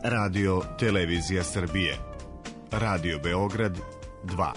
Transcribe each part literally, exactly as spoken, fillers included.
Radio Televizija Srbije, Radio Beograd dva.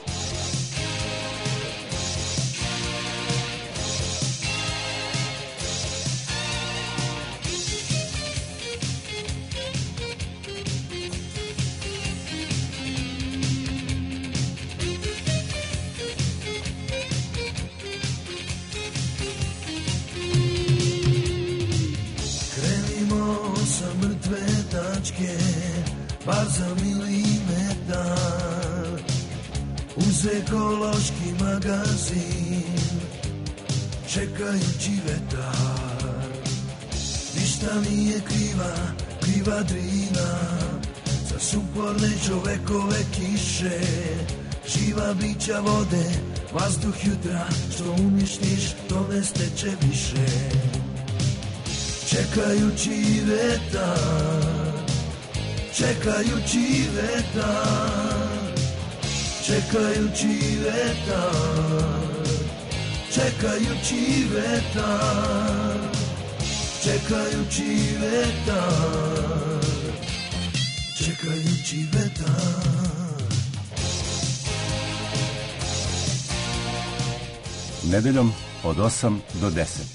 Bar za milimetar uz ekološki magazin, čekajući vetar. Ništa nije kriva, kriva Drina, za suporne čovekove kiše. Živa bića vode, vazduh jutra, što uništiš, to ne steče više. Čekajući vetar, čekajući vetar, čekajući vetar, čekajući vetar, čekajući vetar, čekajući vetar. Nedeljom od osam do deset.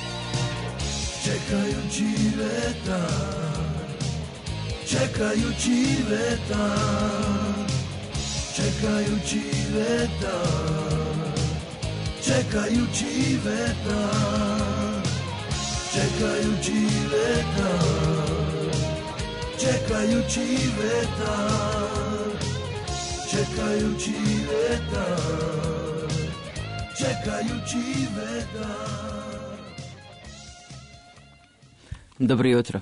Čekajući vetar, čekajući vetar, čekajući vetar, čekajući vetar, čekajući vetar, čekajući vetar, čekajući vetar, čekajući vetar. Dobro jutro.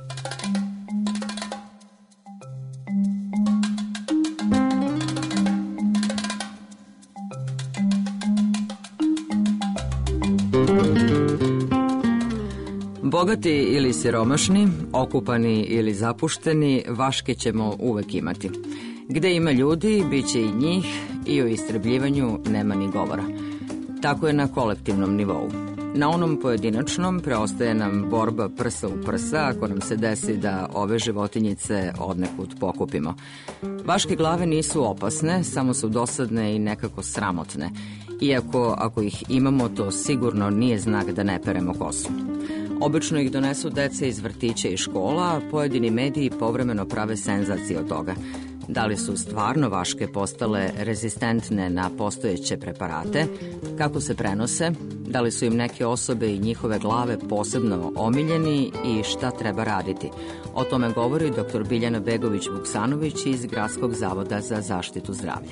Bogati ili siromašni, okupani ili zapušteni, vaške ćemo uvek imati. Gde ima ljudi, bit će i njih i o istrebljivanju nema ni govora. Tako je na kolektivnom nivou. Na onom pojedinačnom preostaje nam borba prsa u prsa ako nam se desi da ove životinjice odnekud pokupimo. Vaške glave nisu opasne, samo su dosadne i nekako sramotne. Iako ako ih imamo, to sigurno nije znak da ne peremo kosu. Obično ih donesu deca iz vrtića i škola, a pojedini mediji povremeno prave senzacije od toga. Da li su stvarno vaške postale rezistentne na postojeće preparate, kako se prenose, da li su im neke osobe i njihove glave posebno omiljeni i šta treba raditi. O tome govori doktor Biljana Begović-Vuksanović iz Gradskog zavoda za zaštitu zdravlja.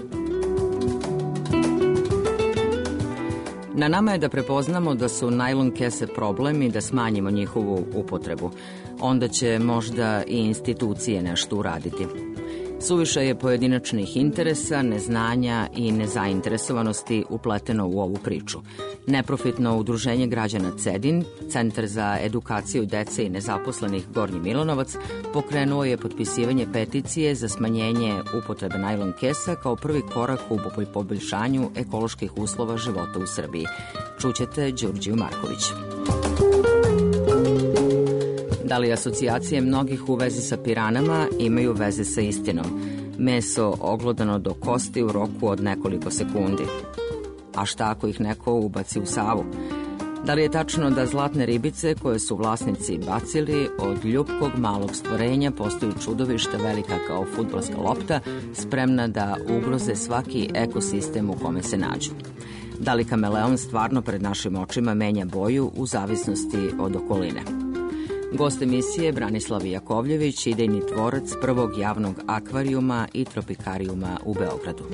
Na nama je da prepoznamo da su najlon kese problem i da smanjimo njihovu upotrebu. Onda će možda i institucije nešto uraditi. Suviše je pojedinačnih interesa, neznanja i nezainteresovanosti upleteno u ovu priču. Neprofitno udruženje građana Cedin, Centar za edukaciju dece i nezaposlenih Gornji Milanovac, pokrenuo je potpisivanje peticije za smanjenje upotrebe najlon kesa kao prvi korak u poboljšanju ekoloških uslova života u Srbiji. Čućete Đurđiju Marković. Da li asocijacije mnogih u vezi sa piranama imaju veze sa istinom? Meso oglodano do kosti u roku od nekoliko sekundi. A šta ako ih neko ubaci u Savu? Da li je tačno da zlatne ribice koje su vlasnici bacili od ljupkog malog stvorenja postaju čudovišta velika kao fudbalska lopta, spremna da ugroze svaki ekosistem u kome se nađu? Da li kameleon stvarno pred našim očima menja boju u zavisnosti od okoline? Gost emisije Branislav Jakovljević, idejni tvorac prvog javnog akvarijuma i tropikarijuma u Beogradu.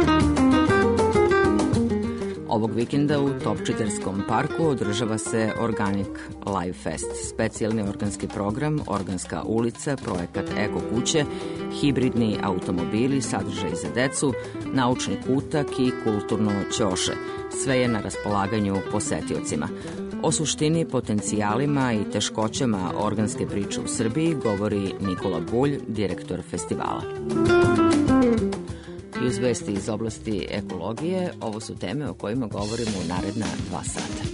Ovog vikenda u Topčiterskom parku održava se Organic Live Fest, specijalni organski program, organska ulica, projekat Eko kuće, hibridni automobili, sadržaj za decu, naučni kutak i kulturno ćoše. Sve je na raspolaganju posetiocima. O suštini, potencijalima i teškoćama organske priče u Srbiji govori Nikola Bulj, direktor festivala. I uz vesti iz oblasti ekologije, ovo su teme o kojima govorimo u naredna dva sata.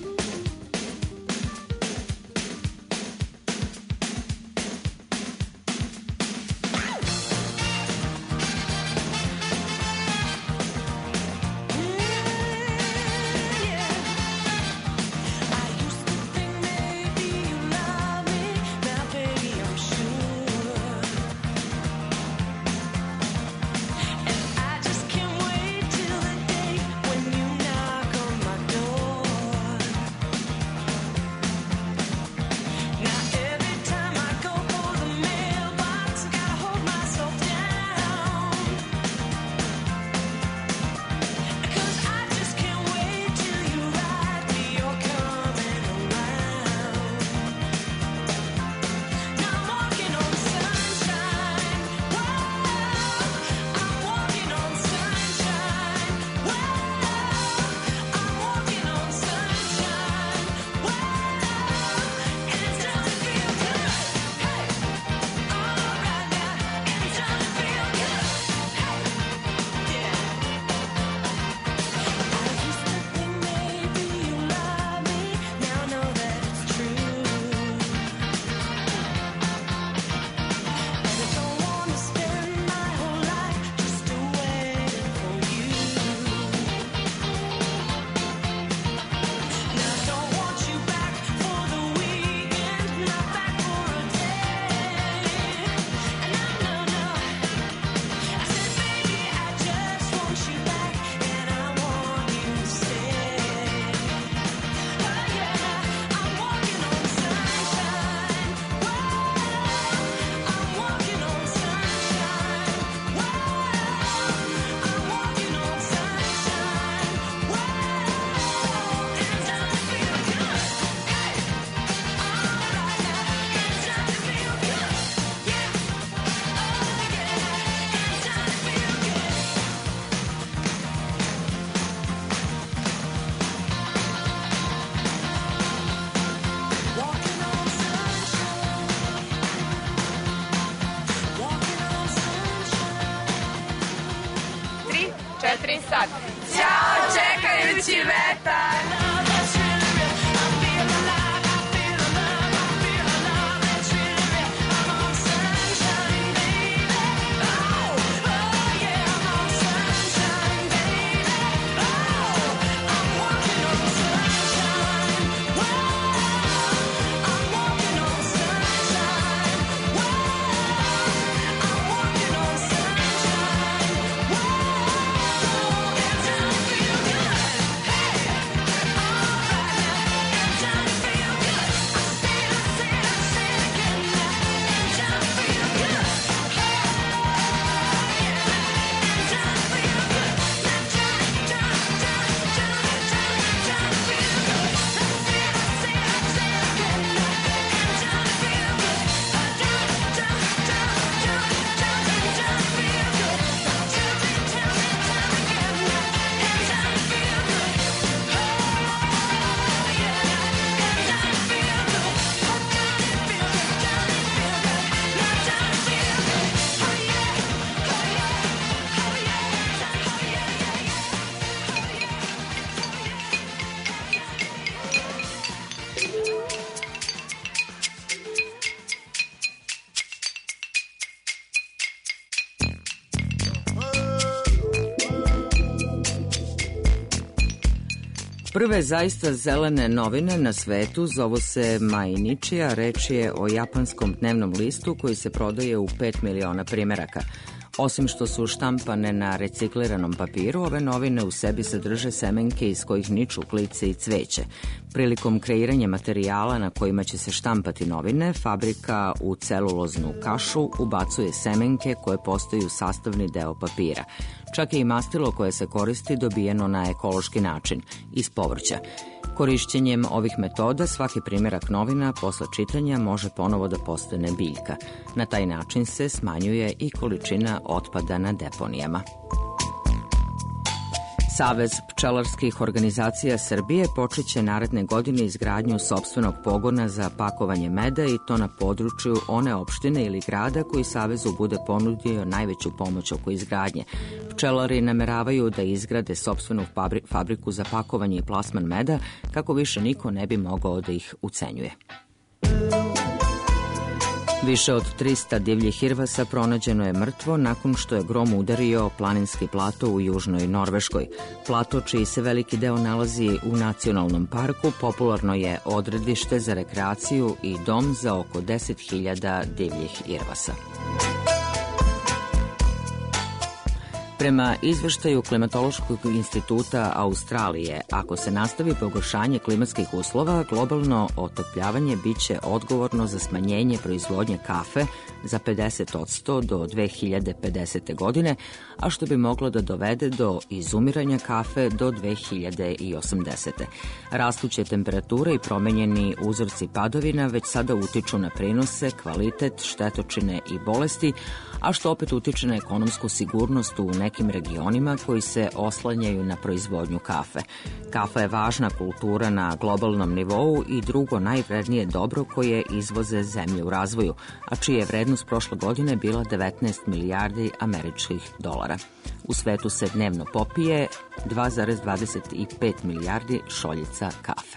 četiri sad. Ćao, čekajući vetar! Prve zaista zelene novine na svetu zovu se Mainichija, reč je o japanskom dnevnom listu koji se prodaje u pet miliona primeraka. Osim što su štampane na recikliranom papiru, ove novine u sebi sadrže semenke iz kojih niču klice i cveće. Prilikom kreiranja materijala na kojima će se štampati novine, fabrika u celuloznu kašu ubacuje semenke koje postaju sastavni deo papira. Čak je i mastilo koje se koristi dobijeno na ekološki način, iz povrća. Korišćenjem ovih metoda svaki primjerak novina posle čitanja može ponovo da postane biljka. Na taj način se smanjuje i količina otpada na deponijama. Savez pčelarskih organizacija Srbije počeće naredne godine izgradnju sopstvenog pogona za pakovanje meda i to na području one opštine ili grada koji Savezu bude ponudio najveću pomoć oko izgradnje. Pčelari nameravaju da izgrade sopstvenu fabriku za pakovanje i plasman meda kako više niko ne bi mogao da ih ucenjuje. Više od trista divljih irvasa pronađeno je mrtvo nakon što je grom udario planinski plato u južnoj Norveškoj. Plato, čiji se veliki deo nalazi u nacionalnom parku, popularno je odredište za rekreaciju i dom za oko deset hiljada divljih irvasa. Prema izveštaju Klimatološkog instituta Australije, ako se nastavi pogoršanje klimatskih uslova, globalno otopljavanje biće odgovorno za smanjenje proizvodnje kafe za pedeset posto do dve hiljade pedesete. godine, a što bi moglo da dovede do izumiranja kafe do dve hiljade osamdesete. Rastuće temperature i promenjeni uzorci padovina već sada utiču na prinose, kvalitet, štetočine i bolesti, a što opet utiče na ekonomsku sigurnost u nekim regionima koji se oslanjaju na proizvodnju kafe. Kafa je važna kultura na globalnom nivou i drugo najvrednije dobro koje izvoze zemlje u razvoju, a čija je vrednost prošle godine bila devetnaest milijardi američkih dolara. U svetu se dnevno popije dva zarez dvadeset pet milijardi šoljica kafe.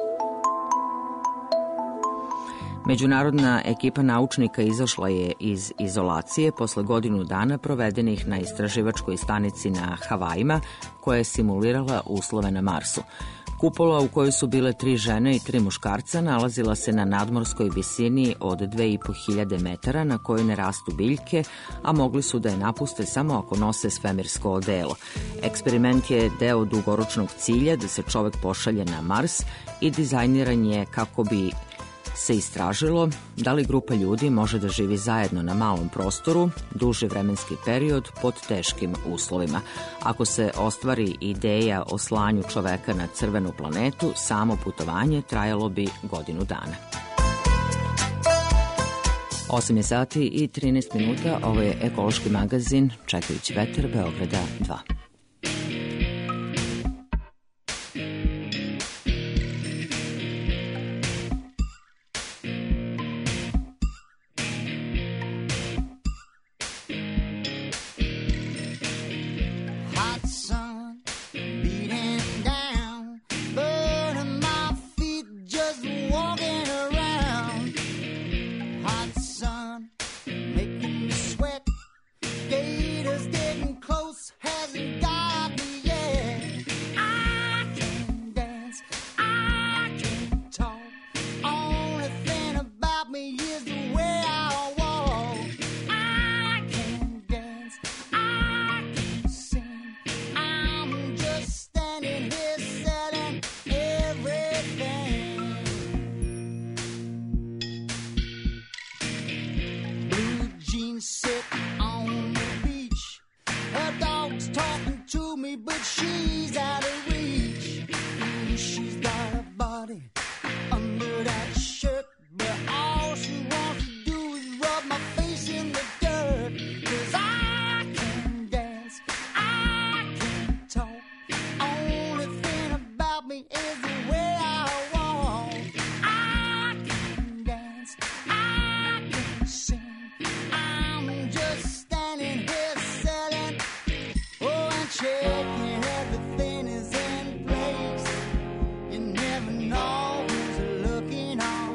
Međunarodna ekipa naučnika izašla je iz izolacije posle godinu dana provedenih na istraživačkoj stanici na Havajima, koja je simulirala uslove na Marsu. Kupola u kojoj su bile tri žene i tri muškarca nalazila se na nadmorskoj visini od dve i po hiljade metara na kojoj ne rastu biljke, a mogli su da je napuste samo ako nose svemirsko odelo. Eksperiment je deo dugoročnog cilja da se čovek pošalje na Mars i dizajniran je kako bi se istražilo da li grupa ljudi može da živi zajedno na malom prostoru, duži vremenski period pod teškim uslovima. Ako se ostvari ideja o slanju čoveka na crvenu planetu, samo putovanje trajalo bi godinu dana. osam je sati i trinaest minuta, ovo je ekološki magazin Čekajući vetar, Beograda dva. Hot sun. sit on the beach. Her dog's talking to me, but she's out of reach. Ooh, she's got a body under that shirt, but all she wants to do is rub my face in the dirt. 'Cause I can dance, I can talk. Only thing about me is the way I walk. I can dance, I can sing. I'm just standing here selling, oh, and checking everything is in place. You never know who's looking on.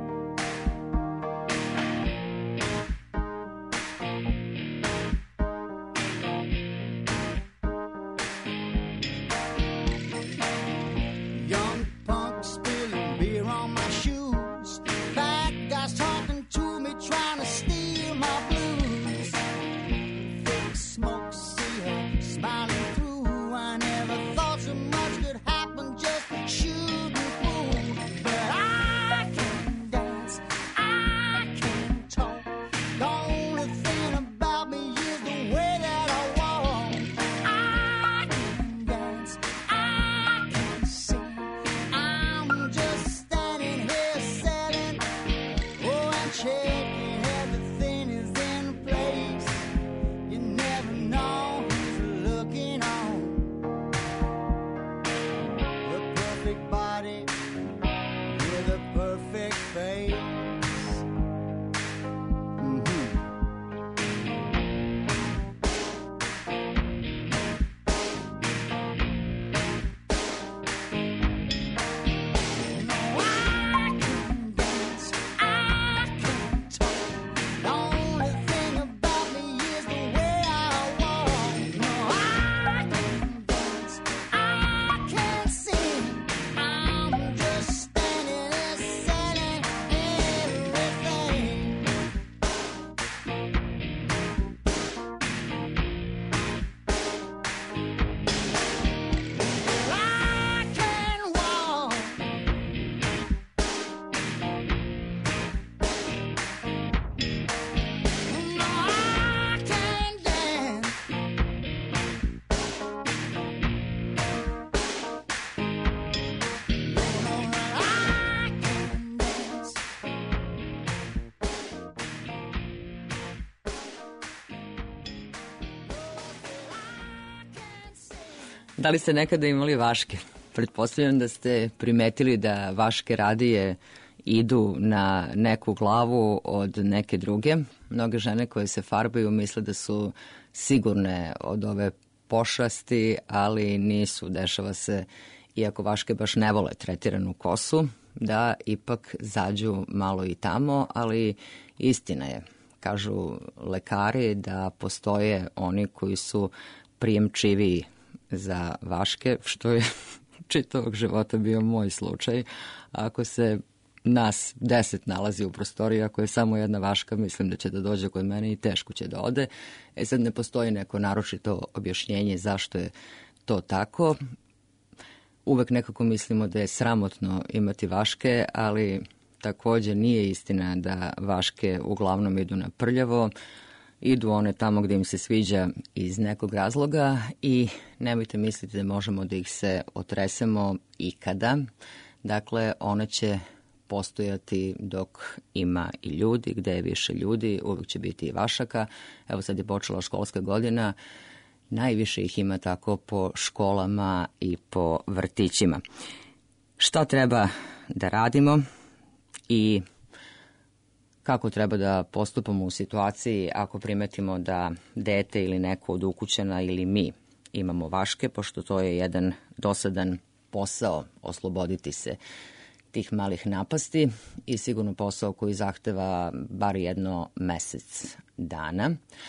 Young punk spilling beer on my shoes. Bad guys talking to me, trying to steal my blues. Thick smoke, see her smiling through. I never thought so much could happen, just shooting through. But I can dance, I can talk. The only thing about me is the way that I walk. I can dance, I can sing. I'm just standing here selling, oh, and checking everything is in place. You never know who's looking on. The perfect body with a perfect face. Mhm. No, I can dance, I can talk. The only thing about me is the way I walk. No, I can dance, I can sing. I'm just standing there selling everything. I can walk. No, I can dance. No, I can dance. Da li ste nekada imali vaške? Pretpostavljam da ste primetili da vaške radije idu na neku glavu od neke druge. Mnoge žene koje se farbaju misle da su sigurne od ove pošasti, ali nisu. Dešava se, iako vaške baš ne vole tretiranu kosu, da ipak zađu malo i tamo, ali istina je. Kažu lekari da postoje oni koji su prijemčiviji za vaške, što je čitavog života bio moj slučaj. Ako se nas deset nalazi u prostoriji, ako je samo jedna vaška, mislim da će da dođe kod mene i teško će da ode. E sad ne postoji neko naročito objašnjenje zašto je to tako. Uvek nekako mislimo da je sramotno imati vaške, ali takođe nije istina da vaške uglavnom idu na prljavo. Idu one tamo gde im se sviđa iz nekog razloga i nemojte misliti da možemo da ih se otresemo ikada. Dakle, one će postojati dok ima i ljudi, gde je više ljudi, uvijek će biti i vašaka. Evo sad je počela školska godina, najviše ih ima tako po školama i po vrtićima. Šta treba da radimo i kako treba da postupamo u situaciji ako primetimo da dete ili neko od ukućana ili mi imamo vaške, pošto to je jedan dosadan posao osloboditi se tih malih napasti i sigurno posao koji zahteva bar jedno mesec dana.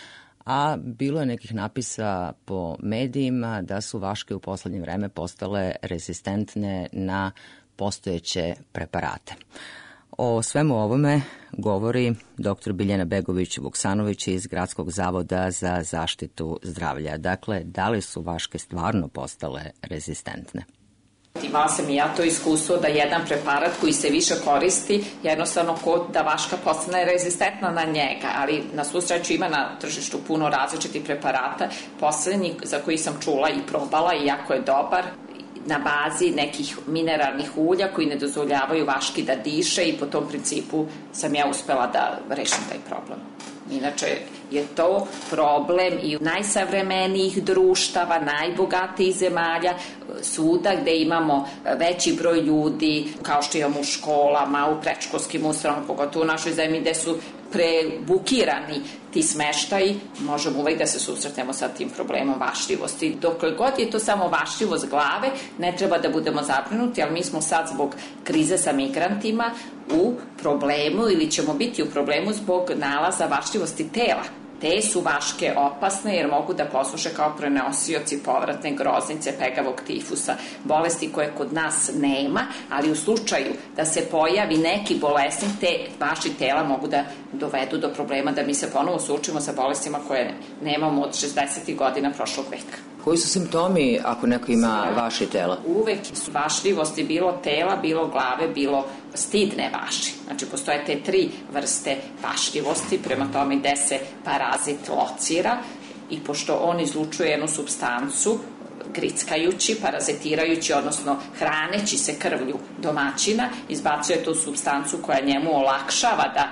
A bilo je nekih napisa po medijima da su vaške u poslednje vreme postale rezistentne na postojeće preparate. O svemu ovome govori doktor Biljana Begović-Vuksanović iz Gradskog zavoda za zaštitu zdravlja. Dakle, da li su vaške stvarno postale rezistentne? preparat. Imala sam i ja to iskustvo da jedan preparat koji se više koristi, jednostavno kod da vaška postane rezistentna na njega, ali na svu sreću ima na tržištu puno različitih preparata. Poslednji za koji sam čula i probala i jako je dobar, na bazi nekih mineralnih ulja koji ne dozvoljavaju vaški da diše i po tom principu sam ja uspela da rešim taj problem. Inače je to problem i najsavremenijih društava, najbogatijih zemalja, svuda gde imamo veći broj ljudi, kao što imamo u školama, u predškolskim ustanovama, pogotovo u našoj zemlji gde su prebukirani ti smeštaji, možemo uvek da se susretnemo sa tim problemom vašljivosti. Dokle god je to samo vašljivost glave, ne treba da budemo zabrinuti, ali mi smo sad zbog krize sa migrantima u problemu ili ćemo biti u problemu zbog nalaza vašljivosti tela. Te su vaške opasne jer mogu da posluše kao prenosioci povratne groznice, pegavog tifusa, bolesti koje kod nas nema, ali u slučaju da se pojavi neki bolesnik, te vaši tela mogu da dovedu do problema da mi se ponovo suočimo sa bolestima koje nemamo od šezdesetih godina prošlog veka. Koji su simptomi ako neko ima vaši tela? Uvek su vašljivosti bilo tela, bilo glave, bilo stidne vaši. Znači, postoje te tri vrste vašljivosti, prema tome gde se parazit locira i pošto on izlučuje jednu supstancu, grickajući, parazitirajući, odnosno hraneći se krvlju domaćina, izbacuje tu supstancu koja njemu olakšava da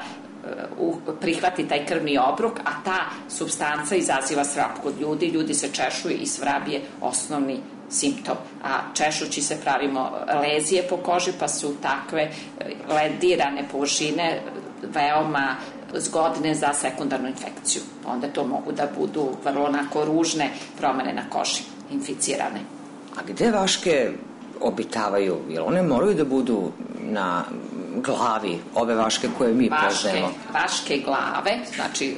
prihvati taj krvni obrok, a ta supstanca izaziva svrab kod ljudi, ljudi se češu i svrab je osnovni simptom, a češući se pravimo lezije po koži, pa su takve ledirane površine veoma zgodne za sekundarnu infekciju. Onda to mogu da budu vrlo onako ružne promene na koži, inficirane. A gde vaške obitavaju? Jer one moraju da budu na glavi, ove vaške koje mi poznajemo? Vaške glave, znači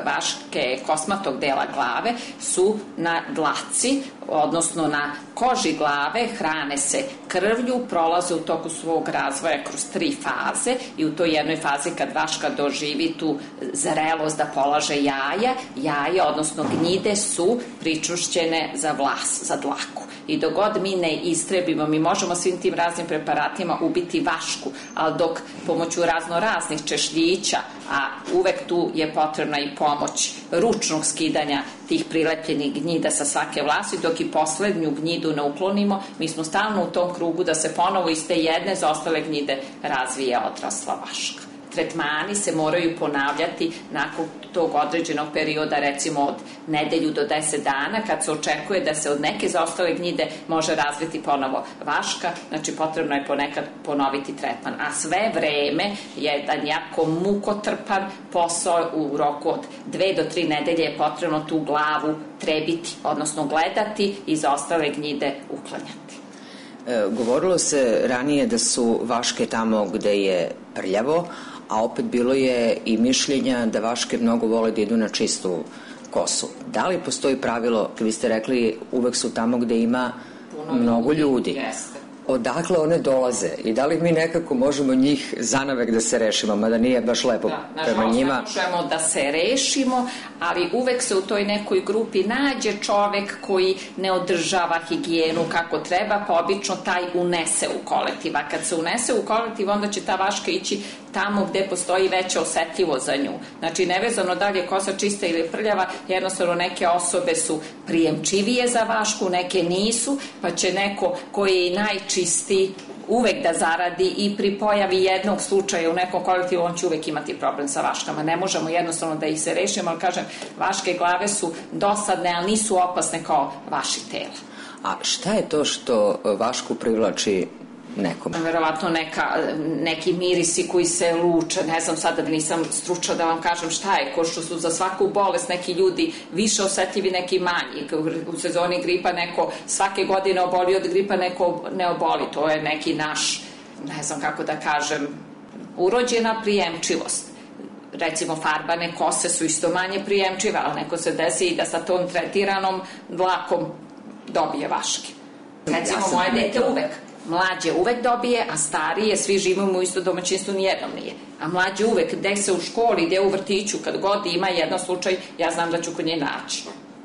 vaške kosmatog dela glave su na dlaci, odnosno na koži glave, hrane se krvlju, prolaze u toku svog razvoja kroz tri faze i u toj jednoj fazi kad vaška doživi tu zrelost da polaže jaja, jaja, odnosno gnjide su pričušćene za vlas, za dlaku. I dok god mi ne istrebimo, mi možemo svim tim raznim preparatima ubiti vašku, ali dok pomoću razno raznih češljića, a uvek tu je potrebna i pomoć ručnog skidanja tih prilepljenih gnjida sa svake vlasi, dok i poslednju gnjidu ne uklonimo, mi smo stalno u tom krugu da se ponovo iz te jedne za ostale gnjide razvije odrasla vaška. Tretmani se moraju ponavljati nakon tog određenog perioda, recimo od nedelju do deset dana, kad se očekuje da se od neke zaostale gnjide može razviti ponovo vaška, znači potrebno je ponekad ponoviti tretman. A sve vreme je jedan jako mukotrpan posao, u roku od dve do tri nedelje je potrebno tu glavu trebiti, odnosno gledati i zaostale gnjide uklanjati. E, govorilo se ranije da su vaške tamo gde je prljavo, a opet bilo je i mišljenja da vaške mnogo vole da idu na čistu kosu. Da li postoji pravilo, kad vi ste rekli, uvek su tamo gde ima puno mnogo ljudi? Jeste. Odakle one dolaze i da li mi nekako možemo njih zanavek da se rešimo, mada nije baš lepo da, prema njima? Ne možemo da se rešimo, ali uvek se u toj nekoj grupi nađe čovek koji ne održava higijenu kako treba, pa obično taj unese u kolektiv. A kad se unese u kolektiv, onda će ta vaška ići tamo gde postoji veća osetljivost za nju. Znači, nevezano da li je kosa čista ili prljava, jednostavno neke osobe su prijemčivije za vašku, neke nisu, pa će neko koji je najčistiji uvek da zaradi i pri pojavi jednog slučaja u nekom kolektivu on će uvek imati problem sa vaškama. Ne možemo jednostavno da ih se rešimo, ali kažem, vaške glave su dosadne, ali nisu opasne kao vaši tela. A šta je to što vašku privlači nekom? Verovatno neka, neki mirisi koji se luče, ne znam sada da nisam stručna da vam kažem šta je, ko što su za svaku bolest neki ljudi više osetljivi, neki manji. U sezoni gripa neko svake godine oboli od gripa, neko ne oboli. To je neki naš, ne znam kako da kažem, urođena prijemčivost. Recimo farbane kose su isto manje prijemčive, ali neko se desi i da sa tom tretiranom dlakom dobije vaške. Recimo ja moje dete uvek mlađe uvek dobije, a starije, svi živimo u isto domaćinstvu, nijednom nije. A mlađe uvek, gde se u školi, gde u vrtiću, kad god ima jedan slučaj, ja znam da ću kod nje naći.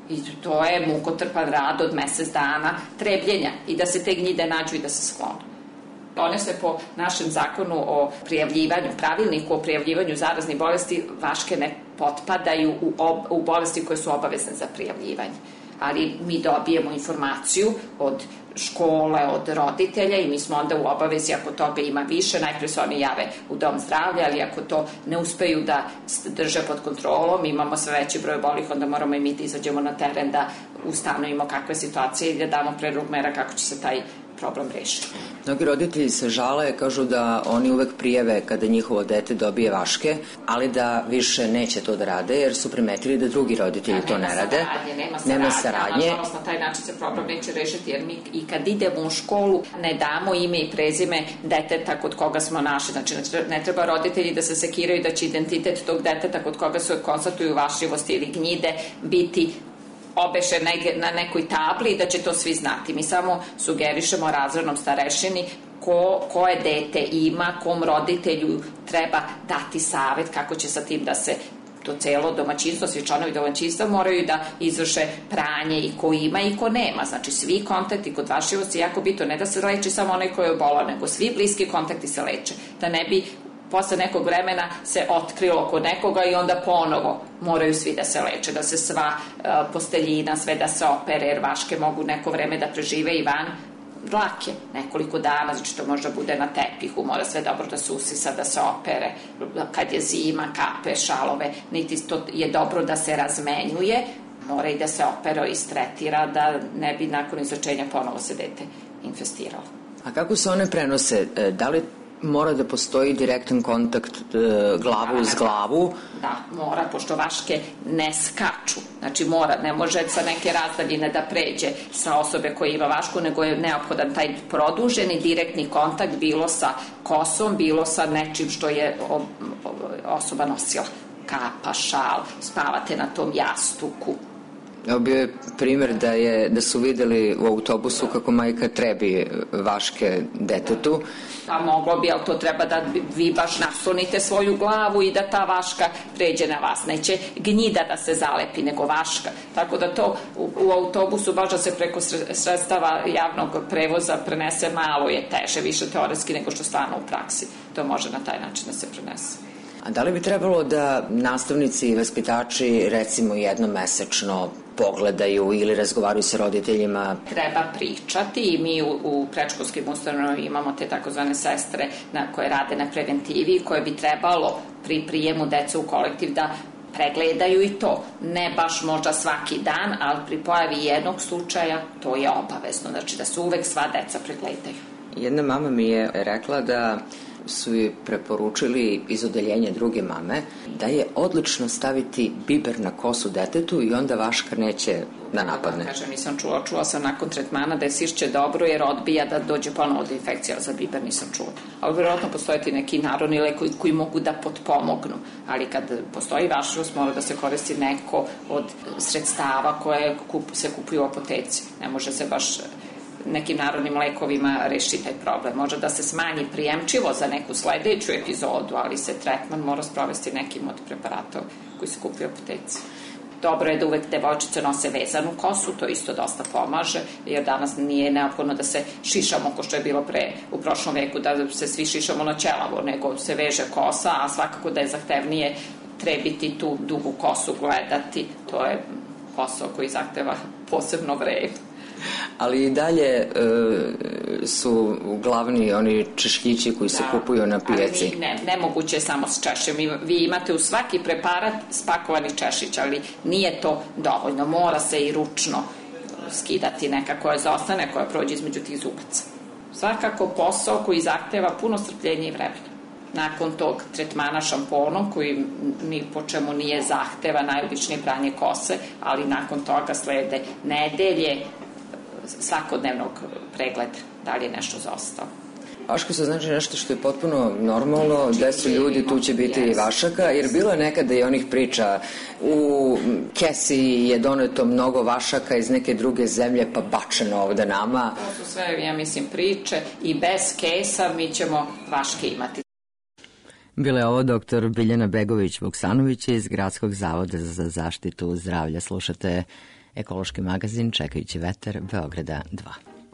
I to je mukotrpan rad od mesec dana trebljenja i da se te gnjide nađu i da se sklone. One se po našem zakonu o prijavljivanju, pravilniku o prijavljivanju zaraznih bolesti, vaške ne potpadaju u, ob, u bolesti koje su obavezne za prijavljivanje. Ali mi dobijemo informaciju od škole, od roditelja i mi smo onda u obavezi, ako toga ima više, najpre se oni jave u dom zdravlja, ali ako to ne uspeju da drže pod kontrolom, imamo sve veći broj bolih, onda moramo i mi da izađemo na teren da ustanovimo kakve situacije i da damo predlog mera kako će se taj problem rešiti. Mnogi roditelji se žale, kažu da oni uvek prijave kada njihovo dete dobije vaške, ali da više neće to da rade jer su primetili da drugi roditelji da, to ne rade. Saradnje, nema saradnje, nema saradnje. Nažalost, na taj način se problem neće rešiti jer mi i kad idemo u školu ne damo ime i prezime deteta kod koga smo našli. Znači, ne treba roditelji da se sekiraju da će identitet tog deteta kod koga se konstatuju vašljivosti ili gnjide biti obeše na nekoj tabli i da će to svi znati. Mi samo sugerišemo razrednom starešini ko, koje dete ima, kom roditelju treba dati savet kako će sa tim da se to celo domaćinstvo, svi članovi domaćinstva moraju da izvrše pranje i ko ima i ko nema. Znači svi kontakti kod vašljivosti je jako bitno, ne da se leči samo onaj koji je obolao, nego svi bliski kontakti se leče. Da ne bi posle nekog vremena se otkrilo kod nekoga i onda ponovo moraju svi da se leče, da se sva uh, posteljina, sve da se opere, jer vaške mogu neko vreme da prežive i van dlake, nekoliko dana, znači to možda bude na tepihu, mora sve dobro da se usisa, da se opere, kad je zima, kape, šalove, niti to je dobro da se razmenjuje, mora i da se opere i stretira, da ne bi nakon izlečenja ponovo se dete infestiralo. A kako se one prenose? Da li mora da postoji direktan kontakt e, glavu uz glavu? Da, mora, pošto vaške ne skaču. Znači mora, ne može sa neke razdaljine da pređe sa osobe koja ima vašku, nego je neophodan taj produženi direktni kontakt, bilo sa kosom, bilo sa nečim što je osoba nosila. Kapa, šal, spavate na tom jastuku. Evo bio je primjer da, je, da su videli u autobusu kako majka trebi vaške detetu. Pa moglo bi, ali to treba da vi baš naslonite svoju glavu i da ta vaška pređe na vas. Neće gnjida da se zalepi, nego vaška. Tako da to u, u autobusu baš da se preko sredstava javnog prevoza prenese, malo je teže, više teoretski nego što stvarno u praksi. To može na taj način da se prenese. A da li bi trebalo da nastavnici i vaspitači recimo jednom mesečno pogledaju ili razgovaraju sa roditeljima? Treba pričati i mi u, u predškolskim ustanovama imamo te takozvane sestre na, koje rade na preventivi, koje bi trebalo pri prijemu dece u kolektiv da pregledaju i to. Ne baš možda svaki dan, ali pri pojavi jednog slučaja to je obavezno. Znači da se uvek sva deca pregledaju. Jedna mama mi je rekla da su joj preporučili iz odeljenja druge mame da je odlično staviti biber na kosu detetu i onda vaška neće da napadne. Da, kažem, nisam čula, čula sam nakon tretmana da je sišće dobro jer odbija da dođe ponovo do infekcija, za biber nisam čula. Ali vjerojatno postoje ti neki narodni lekovi koji mogu da potpomognu, ali kad postoji vašljivost mora da se koristi neko od sredstava koje kup, se kupuju u apoteci. Ne može se baš nekim narodnim lekovima reši taj problem. Može da se smanji prijemčivo za neku sledeću epizodu, ali se tretman mora sprovesti nekim od preparata koji se kupuju u apoteci. Dobro je da uvek devojčice nose vezanu kosu, to isto dosta pomaže, jer danas nije neophodno da se šišamo, ko što je bilo pre u prošlom veku, da se svi šišamo na ćelavo, nego se veže kosa, a svakako da je zahtevnije trebiti tu dugu kosu, gledati. To je posao koji zahteva posebno vreme. Ali i dalje e, su glavni oni češljići koji da, se kupuju na pijaci. Ali ne, nemoguće je samo s češljom. Vi imate u svaki preparat spakovani češić, ali nije to dovoljno. Mora se i ručno skidati neka koja zostane, koja prođe između tih zubaca. Svakako posao koji zahteva puno strpljenja i vremena. Nakon tog tretmana šamponom, koji ni po čemu nije zahteva, najobičnije pranje kose, ali nakon toga slede nedelje svakodnevnog pregleda, da li je nešto zaostalo. Vaška se znači nešto što je potpuno normalno, gde su ljudi, tu će biti i vašaka, jer bilo je nekada i onih priča, u kesi je doneto mnogo vašaka iz neke druge zemlje, pa bačeno ovde nama. To su sve, ja mislim, priče i bez kesa mi ćemo vaške imati. Bila je ovo doktor Biljana Begović-Vuksanović iz Gradskog zavoda za zaštitu zdravlja. Slušate Ekološki magazin Čekajući vetar, Beograda dva.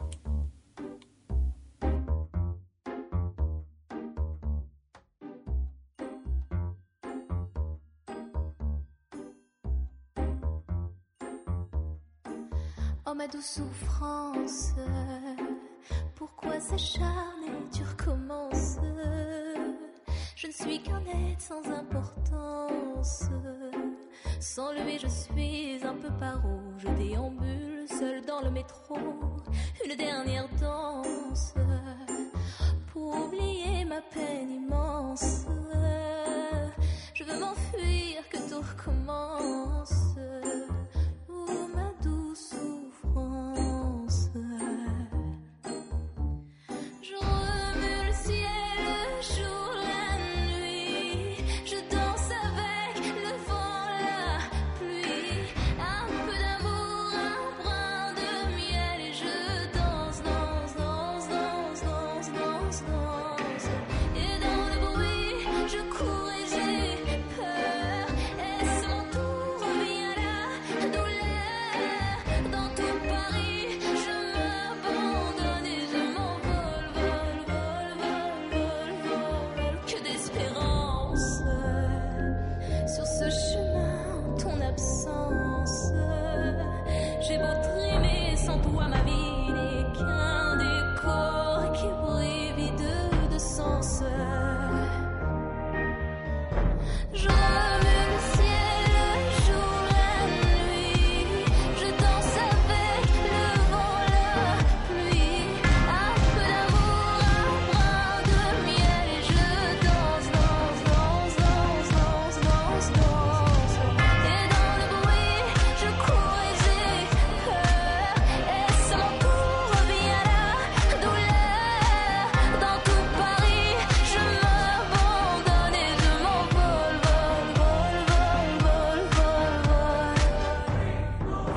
Oh ma douce souffrance, pourquoi s'acharner, tu recommences. Je ne suis qu'un être sans importance. Sans lui je suis un peu paro. Je déambule seul dans le métro. Une dernière danse pour oublier ma peine immense. Je veux m'enfuir, que tout recommence. Oh ma douce souffrance. Je remue le ciel, le jour, la nuit. Je danse avec le vent, la pluie. Un peu d'amour, un brin de miel. Et je danse, danse, danse, danse, danse, danse, danse. Et dans le bruit, je cours et j'ai peur. Est-ce mon tour, revient la douleur. Dans tout Paris, je m'abandonne et je m'envole, vol, vol, vol, vol, vol. Que d'espérance sur ce chemin en ton absence. J'ai beau trimer, sans toi ma vie n'est qu'un décor qui brille vide de sens. Je remue le ciel, le jour, la nuit. Je danse avec le vent, la pluie. Un peu d'amour, un brin de miel. Et je danse, danse, danse, danse, danse, danse, danse. Et dans le bruit, je cours et j'ai peur. Est-ce mon tour, revient la douleur. Dans tout Paris, je m'abandonne et je m'envole, vol, vol, vol, vol, vol, vol.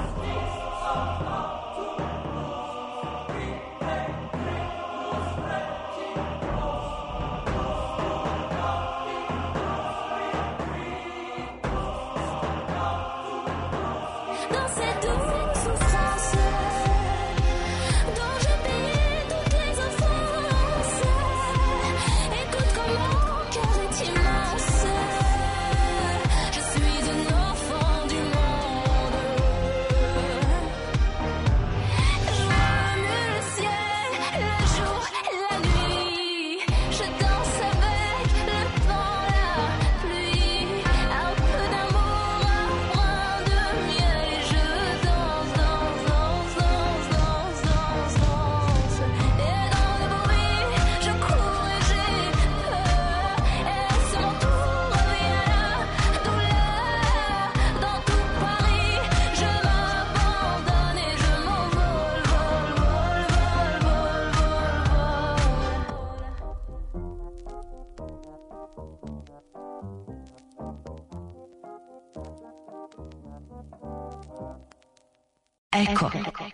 Dans cette douce souffrance dont j'ai payé toutes les offenses. Écoute comment mon cœur est immense. Je suis un enfant du monde. Je remue le ciel, le jour, la nuit. Je danse avec le vent, la pluie. Un peu d'amour, un brin de miel. Et je danse, danse, danse, danse, danse, danse, danse. Et dans le bruit, je cours et j'ai peur. Est-ce mon tour, revient la douleur. Dans tout Paris, je m'abandonne et je m'envole, vol, vol, vol, vol, Eko.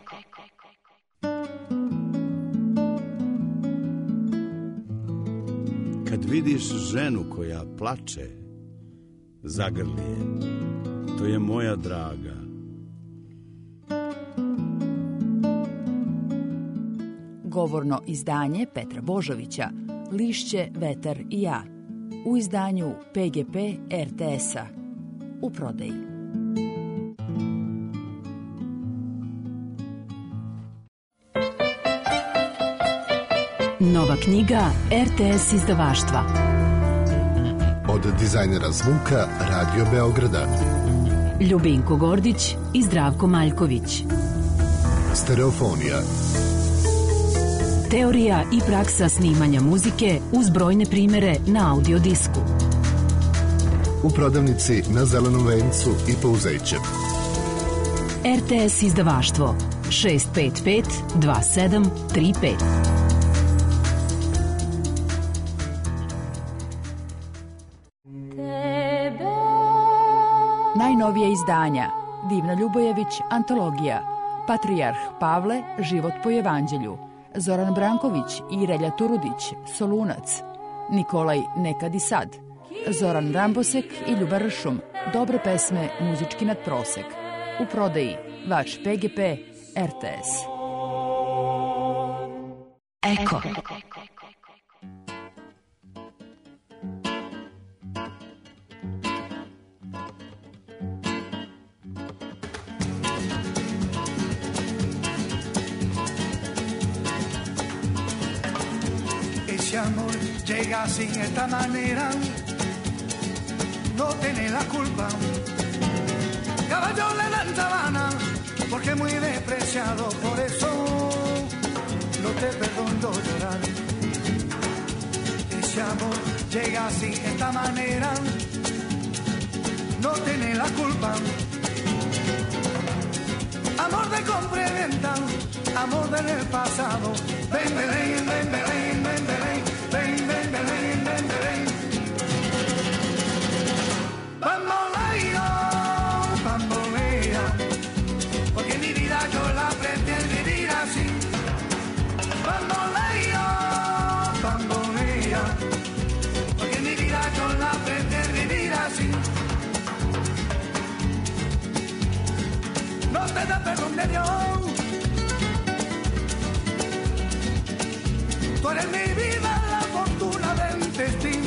Kad vidiš ženu koja plače, zagrli je. To je moja draga. Govorno izdanje Petra Božovića, Lišće, vetar i ja. U izdanju P G P R T S-a. U prodaji. Nova knjiga R T S izdavaštva. Od dizajnera zvuka Radio Beograda. Ljubinko Gordić i Zdravko Maljković. Stereofonija. Teorija i praksa snimanja muzike uz brojne primere na audio disku. U prodavnici na Zelenom vencu i Pouzeće. R T S izdavaštvo šest pet pet dva sedam tri pet. Najnovije izdanja Divna Ljubojević, antologija, Patrijarh Pavle, život po evanđelju, Zoran Branković i Relja Turudić, Solunac, Nikolaj Nekad i sad, Zoran Rambosek i Ljuba Ršum, dobre pesme, muzički nadprosek, U prodaji Vač P G P R T S. Eko. Ese amor llega sin esta manera, no tiene la culpa. Caballo le dan sabana, porque muy despreciado, por eso no te perdono llorar. Ese amor llega sin esta manera, no tiene la culpa. Amor de compra y venta, amor del pasado. Ven, ven, ven, ven, ven, ven, ven, ven, ven, ven, ven, ven. Bamboleo, bambolea, porque mi vida yo la prefiero vivir así. Bamboleo, bambolea, porque mi vida yo la prefiero vivir así. No te da perdón de Dios. Tú eres mi vida, la fortuna del destino.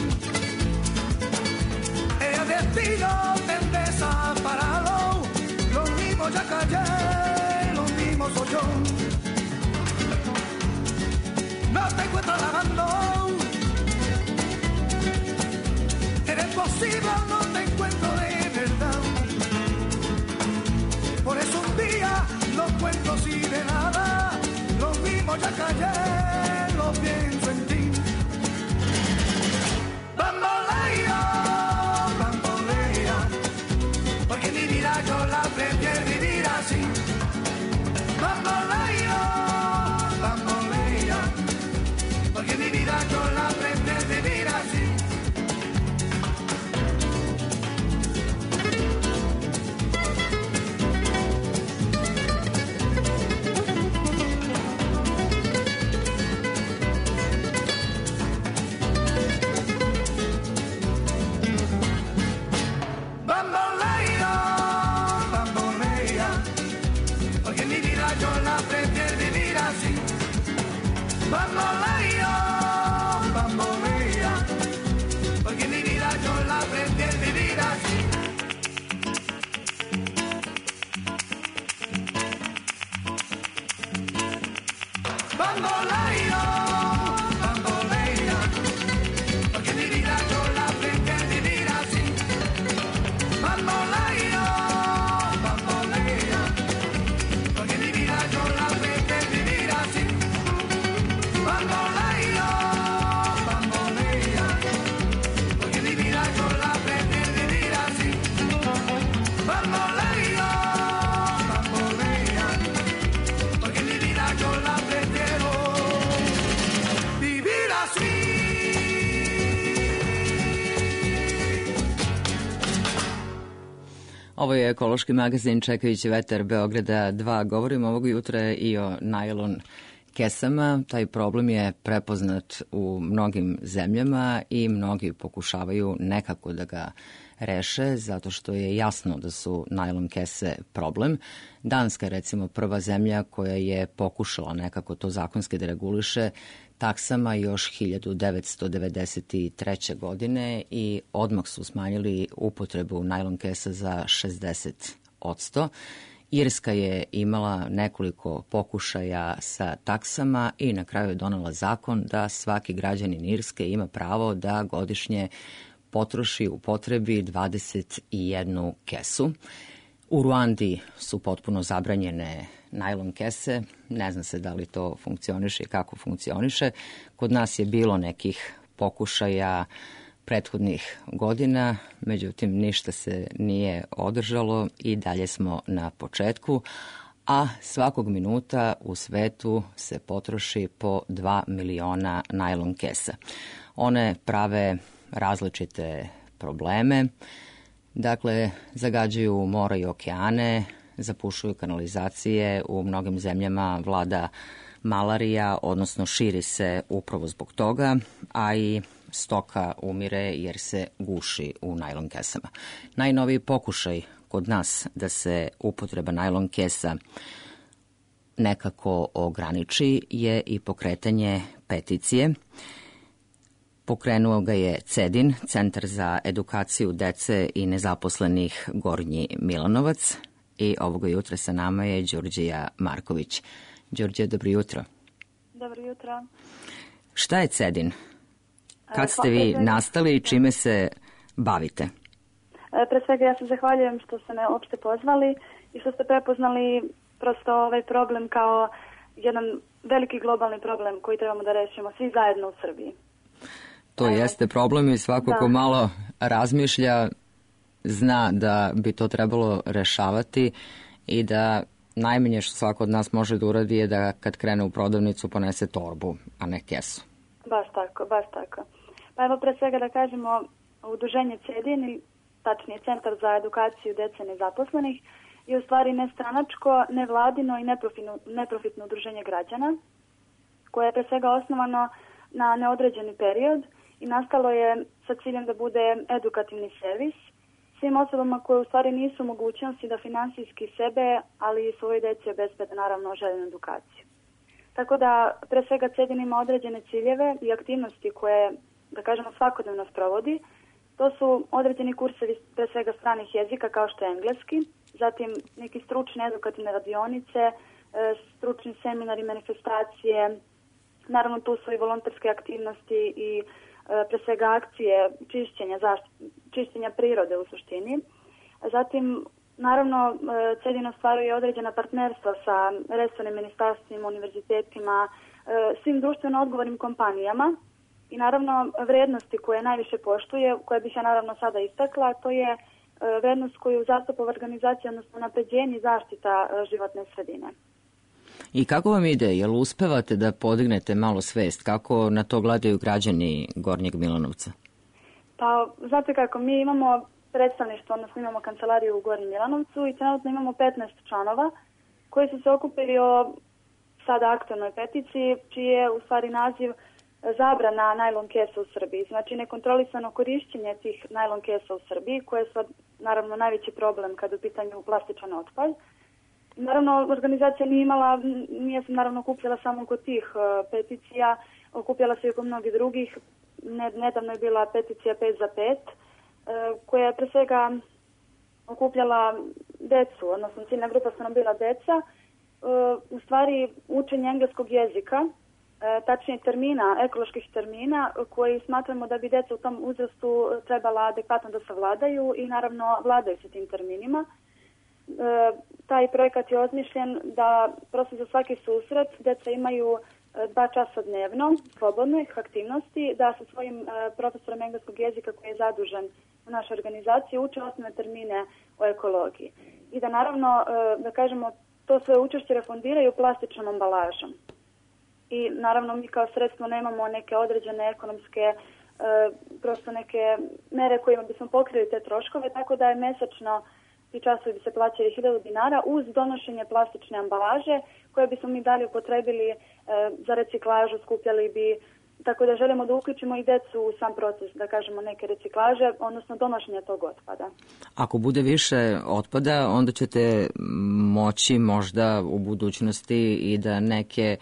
El destino te desaparado. Lo mismo ya callé, lo mismo soy yo. No te encuentro lavando. Eres posible, no te encuentro de verdad. Por eso un día no cuento así de nada. Lo mismo ya callé, lo pienso en ti. Bambolea, bambolea, porque mi vida yo la prefiero vivir así. Bambolea, bambolea, porque mi vida yo la prefiero vivir así. Bambolea, bambolea, porque mi vida yo la prefiero vivir así. Bambolea, bambolea, porque mi vida yo la prefiero vivir así. Bambolea, bambolea, porque mi vida yo la prefiero vivir así. Bambolea, bambolea, porque mi vida yo la prefiero vivir así. Bambolea, bambolea, porque mi vida yo la prefiero vivir así. Ovo je ekološki magazin Čekajući vetar Beograda dva. Govorimo ovog jutra i o najlon kesama. Taj problem je prepoznat u mnogim zemljama i mnogi pokušavaju nekako da ga reše, zato što je jasno da su najlon kese problem. Danska je recimo prva zemlja koja je pokušala nekako to zakonski da reguliše taksama još hiljadu devetsto devedeset treće. godine i odmah su smanjili upotrebu najlon kesa za šezdeset odsto. Irska je imala nekoliko pokušaja sa taksama i na kraju je donela zakon da svaki građanin Irske ima pravo da godišnje potroši u potrebi dvadeset jednu kesu. U Ruandi su potpuno zabranjene najlon kese, ne zna se da li to funkcioniše i kako funkcioniše. Kod nas je bilo nekih pokušaja prethodnih godina, međutim ništa se nije održalo i dalje smo na početku, a svakog minuta u svetu se potroši po dva miliona najlon kesa. One prave različite probleme, dakle zagađuju mora i okeane, zapušuju kanalizacije, u mnogim zemljama vlada malarija, odnosno širi se upravo zbog toga, a i stoka umire jer se guši u najlon kesama. Najnoviji pokušaj kod nas da se upotreba najlon kesa nekako ograniči je i pokretanje peticije. Pokrenuo ga je CEDIN, Centar za edukaciju dece i nezaposlenih Gornji Milanovac, i ovoga jutra sa nama je Đurđija Marković. Đurđija, dobro jutro. Dobro jutro. Šta je CEDIN? Kad ste vi nastali i čime se bavite? Pre svega ja se zahvaljujem što ste me uopšte pozvali i što ste prepoznali prosto ovaj problem kao jedan veliki globalni problem koji trebamo da rešimo svi zajedno u Srbiji. To jeste problem i svako ko malo razmišlja zna da bi to trebalo rešavati i da najmanje što svako od nas može da uradi je da kad krene u prodavnicu ponese torbu, a ne kesu. Baš tako, baš tako. Pa evo pre svega da kažemo udruženje CEDIN, tačnije Centar za edukaciju dece nezaposlenih, je u stvari nestranačko, nevladino i neprofitno, neprofitno udruženje građana koje je pre svega osnovano na neodređeni period i nastalo je sa ciljem da bude edukativni servis svim osobama koje u stvari nisu u mogućnosti da finansijski sebe, ali i svoje djece obezbede naravno željenu edukaciju. Tako da pre svega CEDIN ima određene ciljeve i aktivnosti koje, da kažemo, svakodnevno sprovodi. To su određeni kursevi pre svega stranih jezika kao što je engleski, zatim neki stručne edukativne radionice, stručni seminari, manifestacije, naravno tu su i volonterske aktivnosti i pre svega akcije čišćenja, čišćenja prirode u suštini. Zatim, naravno, CEDIN ostvaruje određena partnerstva sa resornim ministarstvima, univerzitetima, svim društveno odgovornim kompanijama i naravno vrednosti koje najviše poštuje, koje bih ja naravno sada istakla, to je vrednost koju zastupa organizacija, odnosno napređenje i zaštita životne sredine. I kako vam ide? Jel uspevate da podignete malo svest? Kako na to gledaju građani Gornjeg Milanovca? Pa, znate kako, mi imamo predstavništvo, odnosno imamo kancelariju u Gornjem Milanovcu i trenutno imamo petnaest članova koji su se okupili o sada aktualnoj peticiji, čiji je u stvari naziv zabrana najlon kesa u Srbiji. Znači nekontrolisano korišćenje tih najlon kesa u Srbiji, koje je sad naravno najveći problem kada je u pitanju plastičan otpad. Naravno, organizacija nije imala, nije se naravno okupljala samo kod tih uh, peticija, okupljala se i kod mnogih drugih. Nedavno je bila peticija pet za pet, uh, koja je pre svega okupljala decu, odnosno ciljna grupa su nam bila deca, uh, u stvari učenje engleskog jezika, uh, tačnije termina, ekoloških termina, koji smatramo da bi deca u tom uzrastu trebala adekvatno da savladaju i naravno vladaju se tim terminima. E, taj projekat je osmišljen da prosto za svaki susret deca imaju dva časa dnevno slobodnih aktivnosti, da sa svojim e, profesorom engleskog jezika koji je zadužen u našoj organizaciji uče osnovne termine o ekologiji. I da naravno, e, da kažemo, to sve učešće refundiraju plastičnom ambalažom. I naravno mi kao sredstvo nemamo neke određene ekonomske, e, prosto neke mere kojima bismo pokrili te troškove, tako da je mesečno ti časovi bi se plaćali hiljadu dinara uz donošenje plastične ambalaže koje bismo mi dalje upotrebili e, za reciklažu, skupljali bi, tako da želimo da uključimo i decu u sam proces, da kažemo, neke reciklaže, odnosno donošenja tog otpada. Ako bude više otpada, onda ćete moći možda u budućnosti i da neke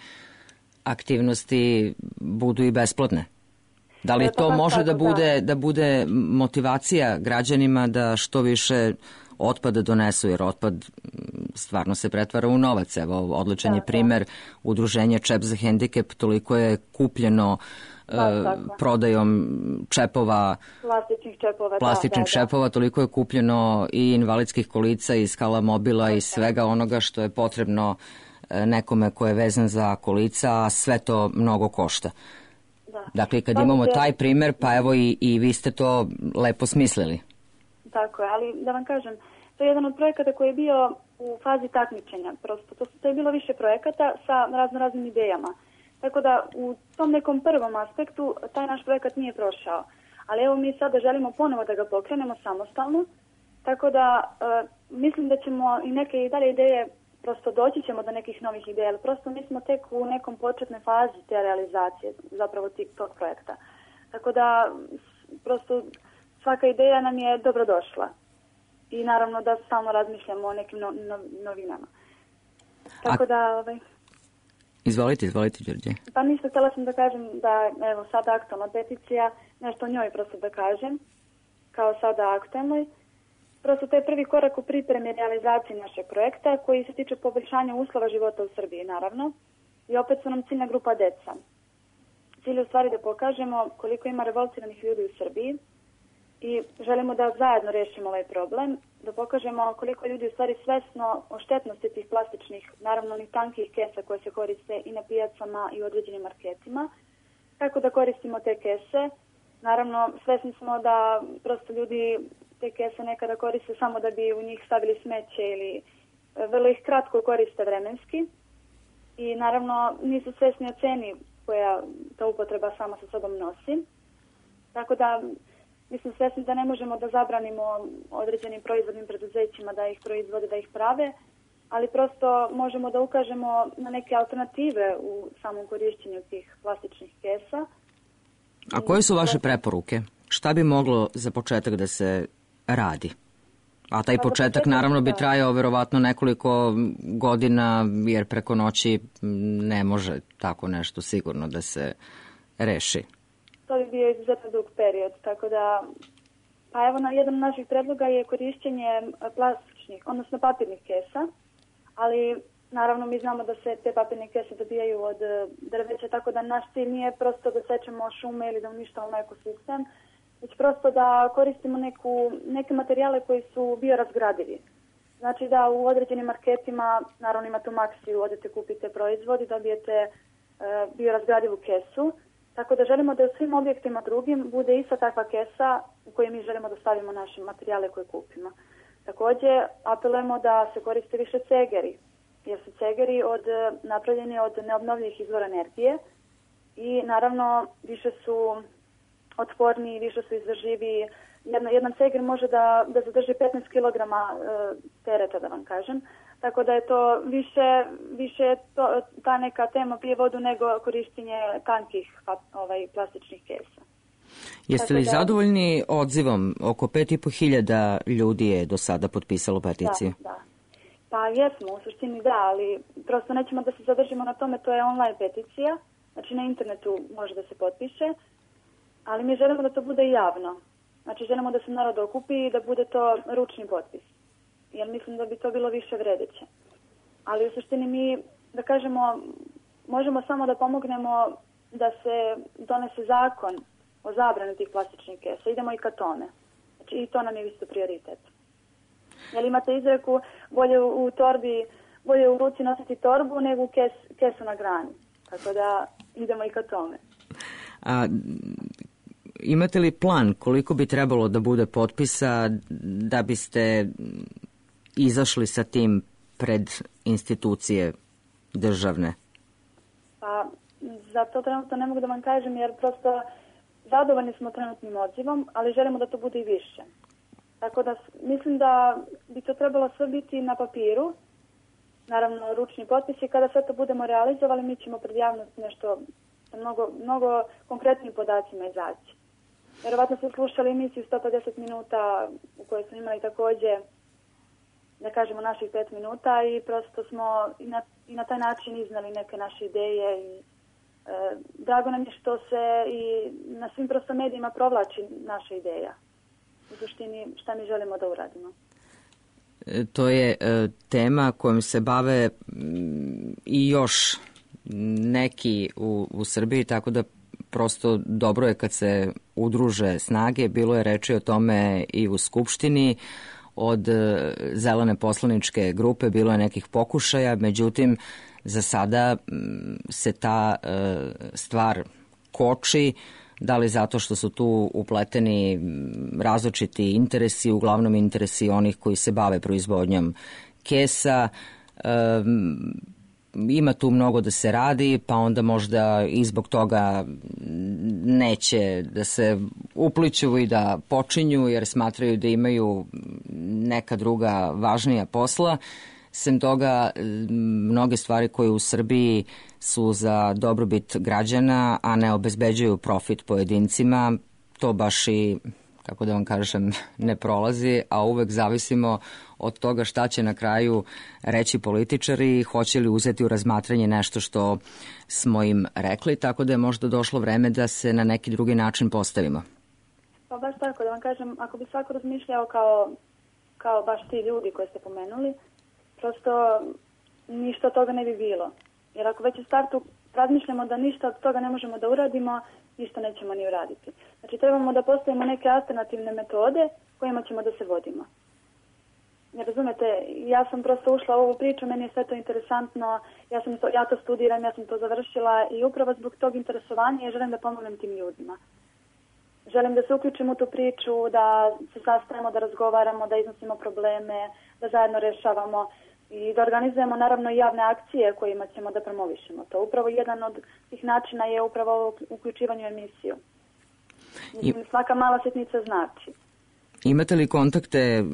aktivnosti budu i besplatne. Da li to može da bude, da bude motivacija građanima da što više otpada donesu, jer otpad stvarno se pretvara u novac. Evo, odličan je primer udruženja Čep za hendikep, toliko je kupljeno uh, prodajom čepova, plastičnih čepova, plastičnih da, da, čepova, toliko je kupljeno i invalidskih kolica i skala mobila i svega onoga što je potrebno nekome ko je vezan za kolica, a sve to mnogo košta. Da. Dakle, kad imamo taj primer, pa evo i, i vi ste to lepo smislili. Tako je, ali da vam kažem, to je jedan od projekata koji je bio u fazi takmičenja. Prosto, to, to je bilo više projekata sa razno raznim idejama. Tako da u tom nekom prvom aspektu taj naš projekat nije prošao. Ali evo mi sada želimo ponovo da ga pokrenemo samostalno. Tako da e, mislim da ćemo i neke i dalje ideje, prosto doći ćemo do nekih novih ideja, ali prosto mi smo tek u nekom početnoj fazi te realizacije, zapravo tog projekta. Tako da prosto svaka ideja nam je dobrodošla. i naravno da stalno razmišljamo o nekim no, no, novinama. Tako A... da... Ovaj... Izvolite, izvolite, Đorđe. Pa ništa, htjela sam da kažem da, evo, sada aktualna peticija, nešto o njoj prosto da kažem, kao sada aktualnoj. Prosto to je prvi korak u pripremi i realizaciji našeg projekta koji se tiče poboljšanja uslova života u Srbiji, naravno. I opet su nam ciljna grupa deca. Cilj je u stvari da pokažemo koliko ima revoltiranih ljudi u Srbiji i želimo da zajedno rešimo ovaj problem, da pokažemo koliko ljudi u stvari svesno o štetnosti tih plastičnih, naravno ni tankih kesa koje se koriste i na pijacama i u određenim marketima. Kako da koristimo te kese? Naravno, svesni smo da prosto ljudi te kese nekada koriste samo da bi u njih stavili smeće ili vrlo ih kratko koriste vremenski. I naravno nisu svesni o ceni koja ta upotreba sama sa sobom nosi. Tako da mislim svesni da ne možemo da zabranimo određenim proizvodnim preduzećima da ih proizvode, da ih prave, ali prosto možemo da ukažemo na neke alternative u samom korišćenju tih plastičnih kesa. A koje su vaše preporuke? Šta bi moglo za početak da se radi? A taj početak naravno bi trajao verovatno nekoliko godina, jer preko noći ne može tako nešto sigurno da se reši. To bi bio izuzetno dug period, tako da, pa evo na jedan od naših predloga je korišćenje plastičnih, odnosno papirnih kesa, ali naravno mi znamo da se te papirne kese dobijaju od drveća, tako da naš cilj nije prosto da sečemo šume ili da uništavamo ekosistem, već prosto da koristimo neku, neke materijale koji su biorazgradivi. Znači da u određenim marketima, naravno imate u Maxiju, odete kupite proizvod i dobijete e, biorazgradivu kesu, tako da želimo da u svim objektima drugim bude ista takva kesa u kojoj mi želimo da stavimo naše materijale koje kupimo. Također apelujemo da se koriste više cegeri, jer su cegeri od, napravljeni od neobnovljivih izvora energije i naravno više su otporniji, više su izdrživiji. Jedna, jedan ceger može da, da zadrži petnaest kilograma e, tereta, da vam kažem. Tako da je to više, više to, ta neka tema pije vodu nego korištenje tankih ovaj, plastičnih kesa. Jeste li da, zadovoljni odzivom? Oko pet i po hiljada ljudi je do sada potpisalo peticiju. Da, da. Pa jesmo, u suštini da, ali prosto nećemo da se zadržimo na tome, to je online peticija, znači na internetu može da se potpiše, ali mi želimo da to bude javno. Znači želimo da se narod okupi i da bude to ručni potpis. Jer mislim da bi to bilo više vredeće. Ali u suštini mi, da kažemo, možemo samo da pomognemo da se donese zakon o zabrani tih plastičnih kesa. Idemo i ka tome. Znači i to nam je isto prioritet. Jer imate izreku, bolje u, u torbi, bolje u ruci nositi torbu nego kes, kesu na grani. Tako da idemo i ka tome. A imate li plan koliko bi trebalo da bude potpisa da biste izašli sa tim pred institucije državne? Pa, za to trenutno ne mogu da vam kažem, jer prosto zadovoljni smo trenutnim odzivom, ali želimo da to bude i više. Tako da mislim da bi to trebalo sve biti na papiru, naravno ručni potpisi. Kada sve to budemo realizovali, mi ćemo pred javnost nešto sa mnogo, mnogo konkretnim podacima izaći. Vjerovatno ste slušali emisiju sto pedeset minuta u kojoj smo imali također, da kažemo, naših pet minuta i prosto smo i na, i na taj način iznali neke naše ideje i e, drago nam je što se i na svim prosto medijima provlači naša ideja. U suštini šta mi želimo da uradimo. To je e, tema kojom se bave m, i još neki u, u Srbiji, tako da prosto dobro je kad se udruže snage. Bilo je reči o tome i u Skupštini od zelene poslaničke grupe, bilo je nekih pokušaja, međutim za sada se ta e, stvar koči, da li zato što su tu upleteni različiti interesi, uglavnom interesi onih koji se bave proizvodnjom kesa. E, ima tu mnogo da se radi, pa onda možda i zbog toga neće da se upliću i da počinju, jer smatraju da imaju neka druga važnija posla. Sem toga, mnoge stvari koje u Srbiji su za dobrobit građana, a ne obezbeđuju profit pojedincima, to baš i kako da vam kažem, ne prolazi, a uvek zavisimo od toga šta će na kraju reći političari i hoće li uzeti u razmatranje nešto što smo im rekli, tako da je možda došlo vreme da se na neki drugi način postavimo. Pa baš tako, da vam kažem, ako bi svako razmišljao kao, kao baš ti ljudi koje ste pomenuli, prosto ništa od toga ne bi bilo. Jer ako već u startu razmišljamo da ništa od toga ne možemo da uradimo, ništa nećemo ni uraditi. Znači trebamo da postavimo neke alternativne metode kojima ćemo da se vodimo. Ne razumete, ja sam prosto ušla u ovu priču, meni je sve to interesantno, ja, sam to, ja to studiram, ja sam to završila i upravo zbog tog interesovanja ja želim da pomognem tim ljudima. Želim da se uključim u tu priču, da se sastavimo, da razgovaramo, da iznosimo probleme, da zajedno rešavamo i da organizujemo naravno i javne akcije kojima ćemo da promovišemo to. Upravo jedan od tih načina je upravo uključivanje u emisiju. I... Svaka mala sitnica znači. Imate li kontakte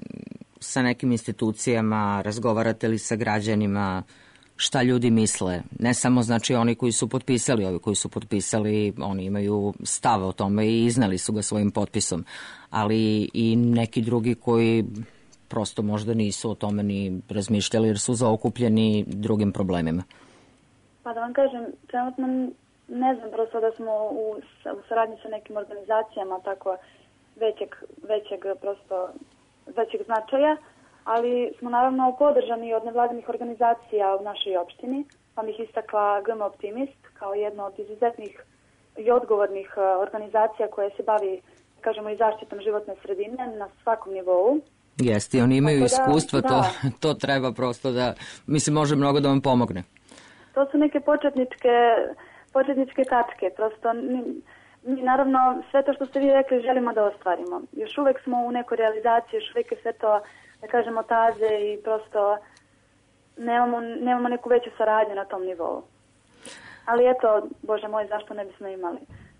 sa nekim institucijama, razgovarate li sa građanima, šta ljudi misle? Ne samo znači oni koji su potpisali, ovi koji su potpisali, oni imaju stav o tome i iznali su ga svojim potpisom, ali i neki drugi koji prosto možda nisu o tome ni razmišljali jer su zaokupljeni drugim problemima. Pa da vam kažem, trenutno ne znam prosto da smo u, u saradnji sa nekim organizacijama tako većeg, većeg prosto većeg značaja, ali smo naravno podržani od nevladinih organizacija u našoj opštini, pa bih istakla G M Optimist kao jedno od izuzetnih i odgovornih organizacija koje se bavi, kažemo, i zaštitom životne sredine na svakom nivou. Jeste, oni imaju da, iskustva, da. To, to treba prosto da, mislim, može mnogo da vam pomogne. To su neke početničke, početničke tačke, prosto mi, mi naravno sve to što ste vi rekli želimo da ostvarimo. Još uvek smo u nekoj realizaciji, još uvek je sve to, da kažemo, taze i prosto nemamo, nemamo neku veću saradnju na tom nivou. Ali eto, Bože moj, zašto ne bismo imali?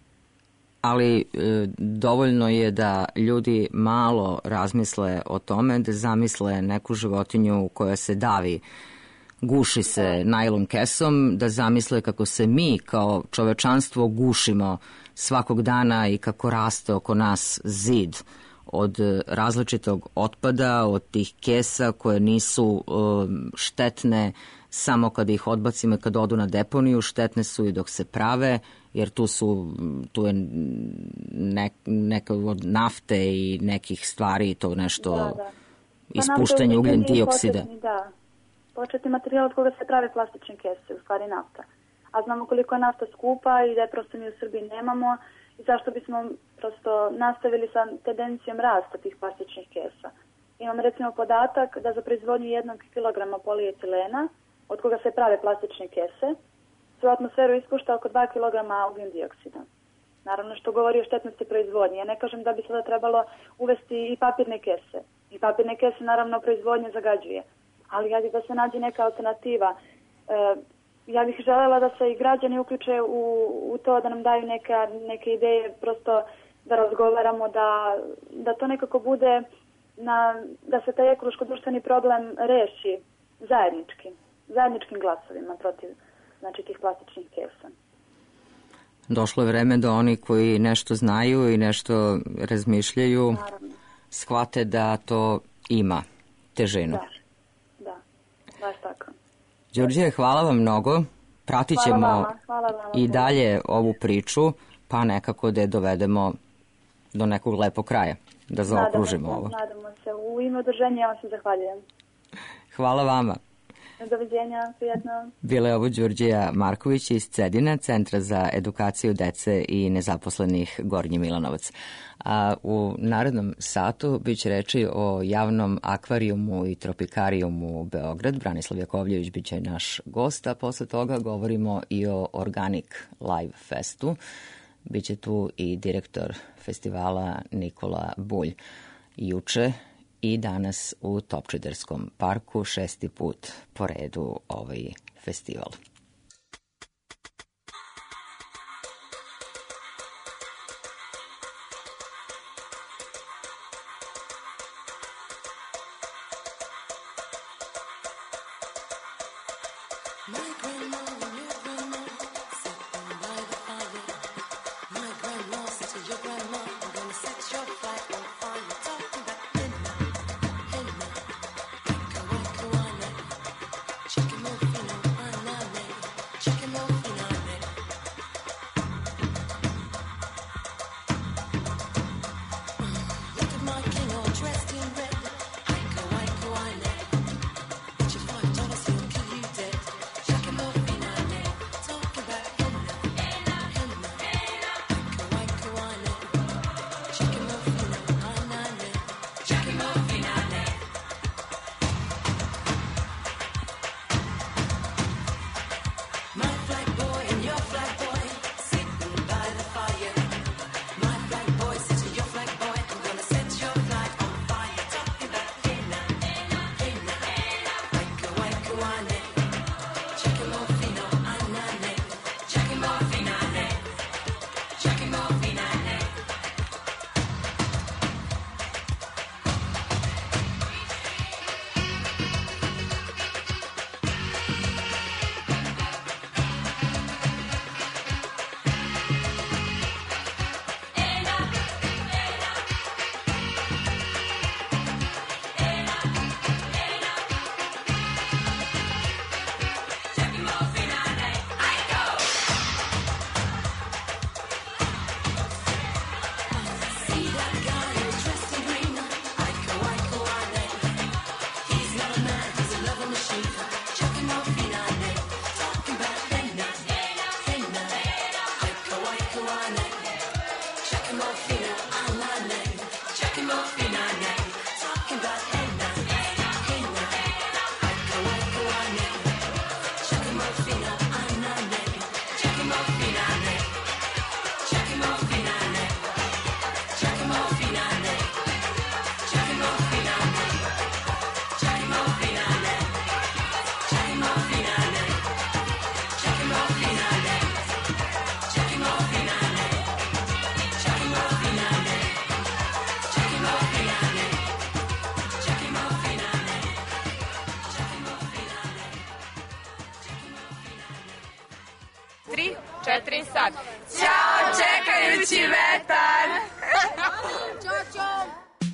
Ali e, dovoljno je da ljudi malo razmisle o tome, da zamisle neku životinju koja se davi, guši se najlon kesom, da zamisle kako se mi kao čovečanstvo gušimo svakog dana i kako raste oko nas zid od različitog otpada, od tih kesa koje nisu e, štetne samo kad ih odbacimo i kad odu na deponiju, štetne su i dok se prave, jer tu su tu je nek, neka od nafte i nekih stvari, to nešto da, da. ispuštanje ugljen dioksida. Početni, da. Početni materijal od koga se prave plastične kese, u stvari nafta. A znamo koliko je nafta skupa i da je prosto mi u Srbiji nemamo i zašto bismo prosto nastavili sa tendencijom rasta tih plastičnih kesa. Imam recimo podatak da za proizvodnju jednog kilograma polietilena, od koga se prave plastične kese, se u atmosferu ispušta oko dva kilograma ugljen dioksida. Naravno što govori o štetnosti proizvodnje. Ja ne kažem da bi sada trebalo uvesti i papirne kese. I papirne kese naravno proizvodnje zagađuje. Ali ja bih da se nađe neka alternativa. E, ja bih želela da se i građani uključe u, u to, da nam daju neka, neke ideje, prosto da razgovaramo, da, da to nekako bude, na, da se taj ekološko-društveni problem reši zajednički, zajedničkim glasovima protiv, znači, tih plastičnih kesa. Došlo je vreme da oni koji nešto znaju i nešto razmišljaju, naravno, shvate da to ima težinu. Da, da, baš tako. Đurđe, hvala vam mnogo. Pratit ćemo hvala vama, hvala vama. i dalje ovu priču, pa nekako da je dovedemo do nekog lepog kraja, da zaokružimo nadamo ovo. Se, nadamo se. U ime udruženja ja vam se zahvaljujem. Hvala vama. Doviđenja, prijatno. Bila je ovo Đurđija Marković iz Cedina, Centra za edukaciju dece i nezaposlenih Gornji Milanovac. A u narednom satu biće reči o javnom akvarijumu i tropikarijumu Beograd. Branislav Jakovljević biće naš gost, a posle toga govorimo i o Organic Live Festu. Biće tu i direktor festivala Nikola Bulj. Juče i danas u Topčiderskom parku, šesti put po redu ovaj festival. Your grandma, said to your grandma, I'm gonna set your fire. tri, četiri, sad. Ćao, čekajući vetar! Ćao, ćao!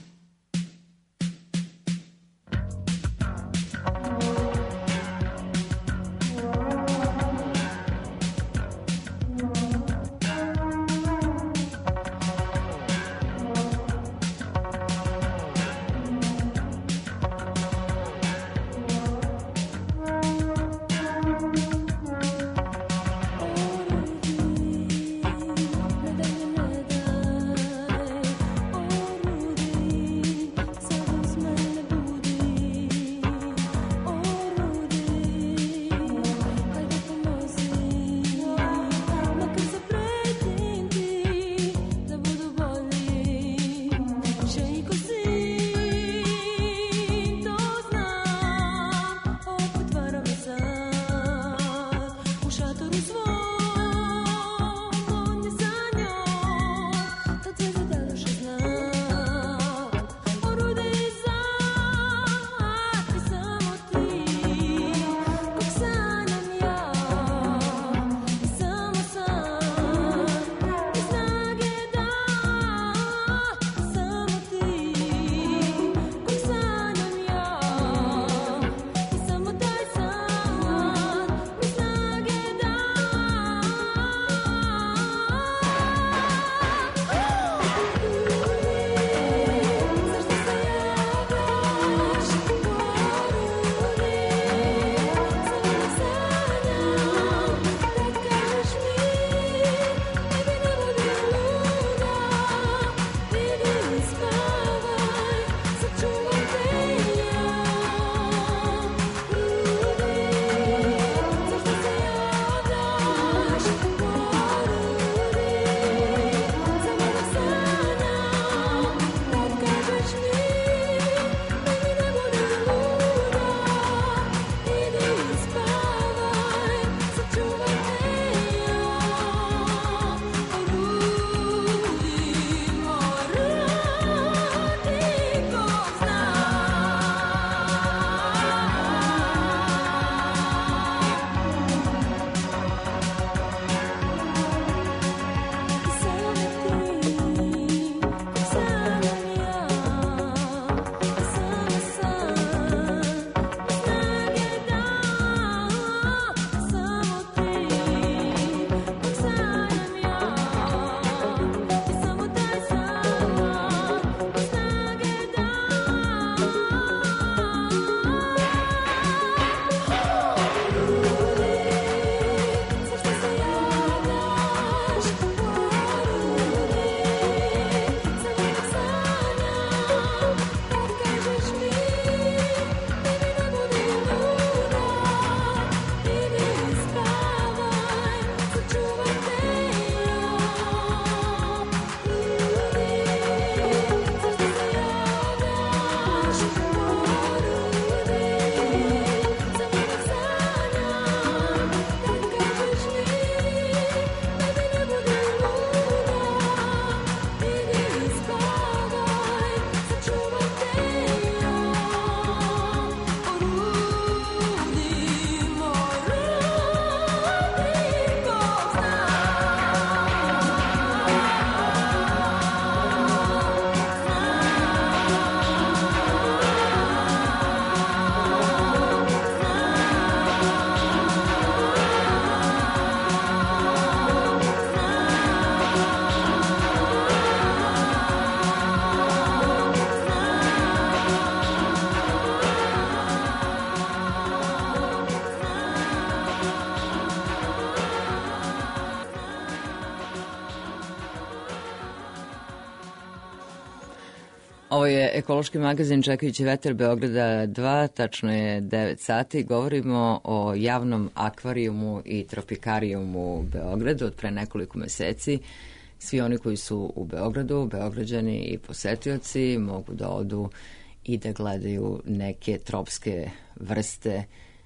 Ovo je ekološki magazin Čekajući vetar Beograda dva, tačno je devet sati. Govorimo o javnom akvarijumu i tropikarijumu u Beogradu od pre nekoliko meseci. Svi oni koji su u Beogradu, Beograđani i posetioci mogu da odu i da gledaju neke tropske vrste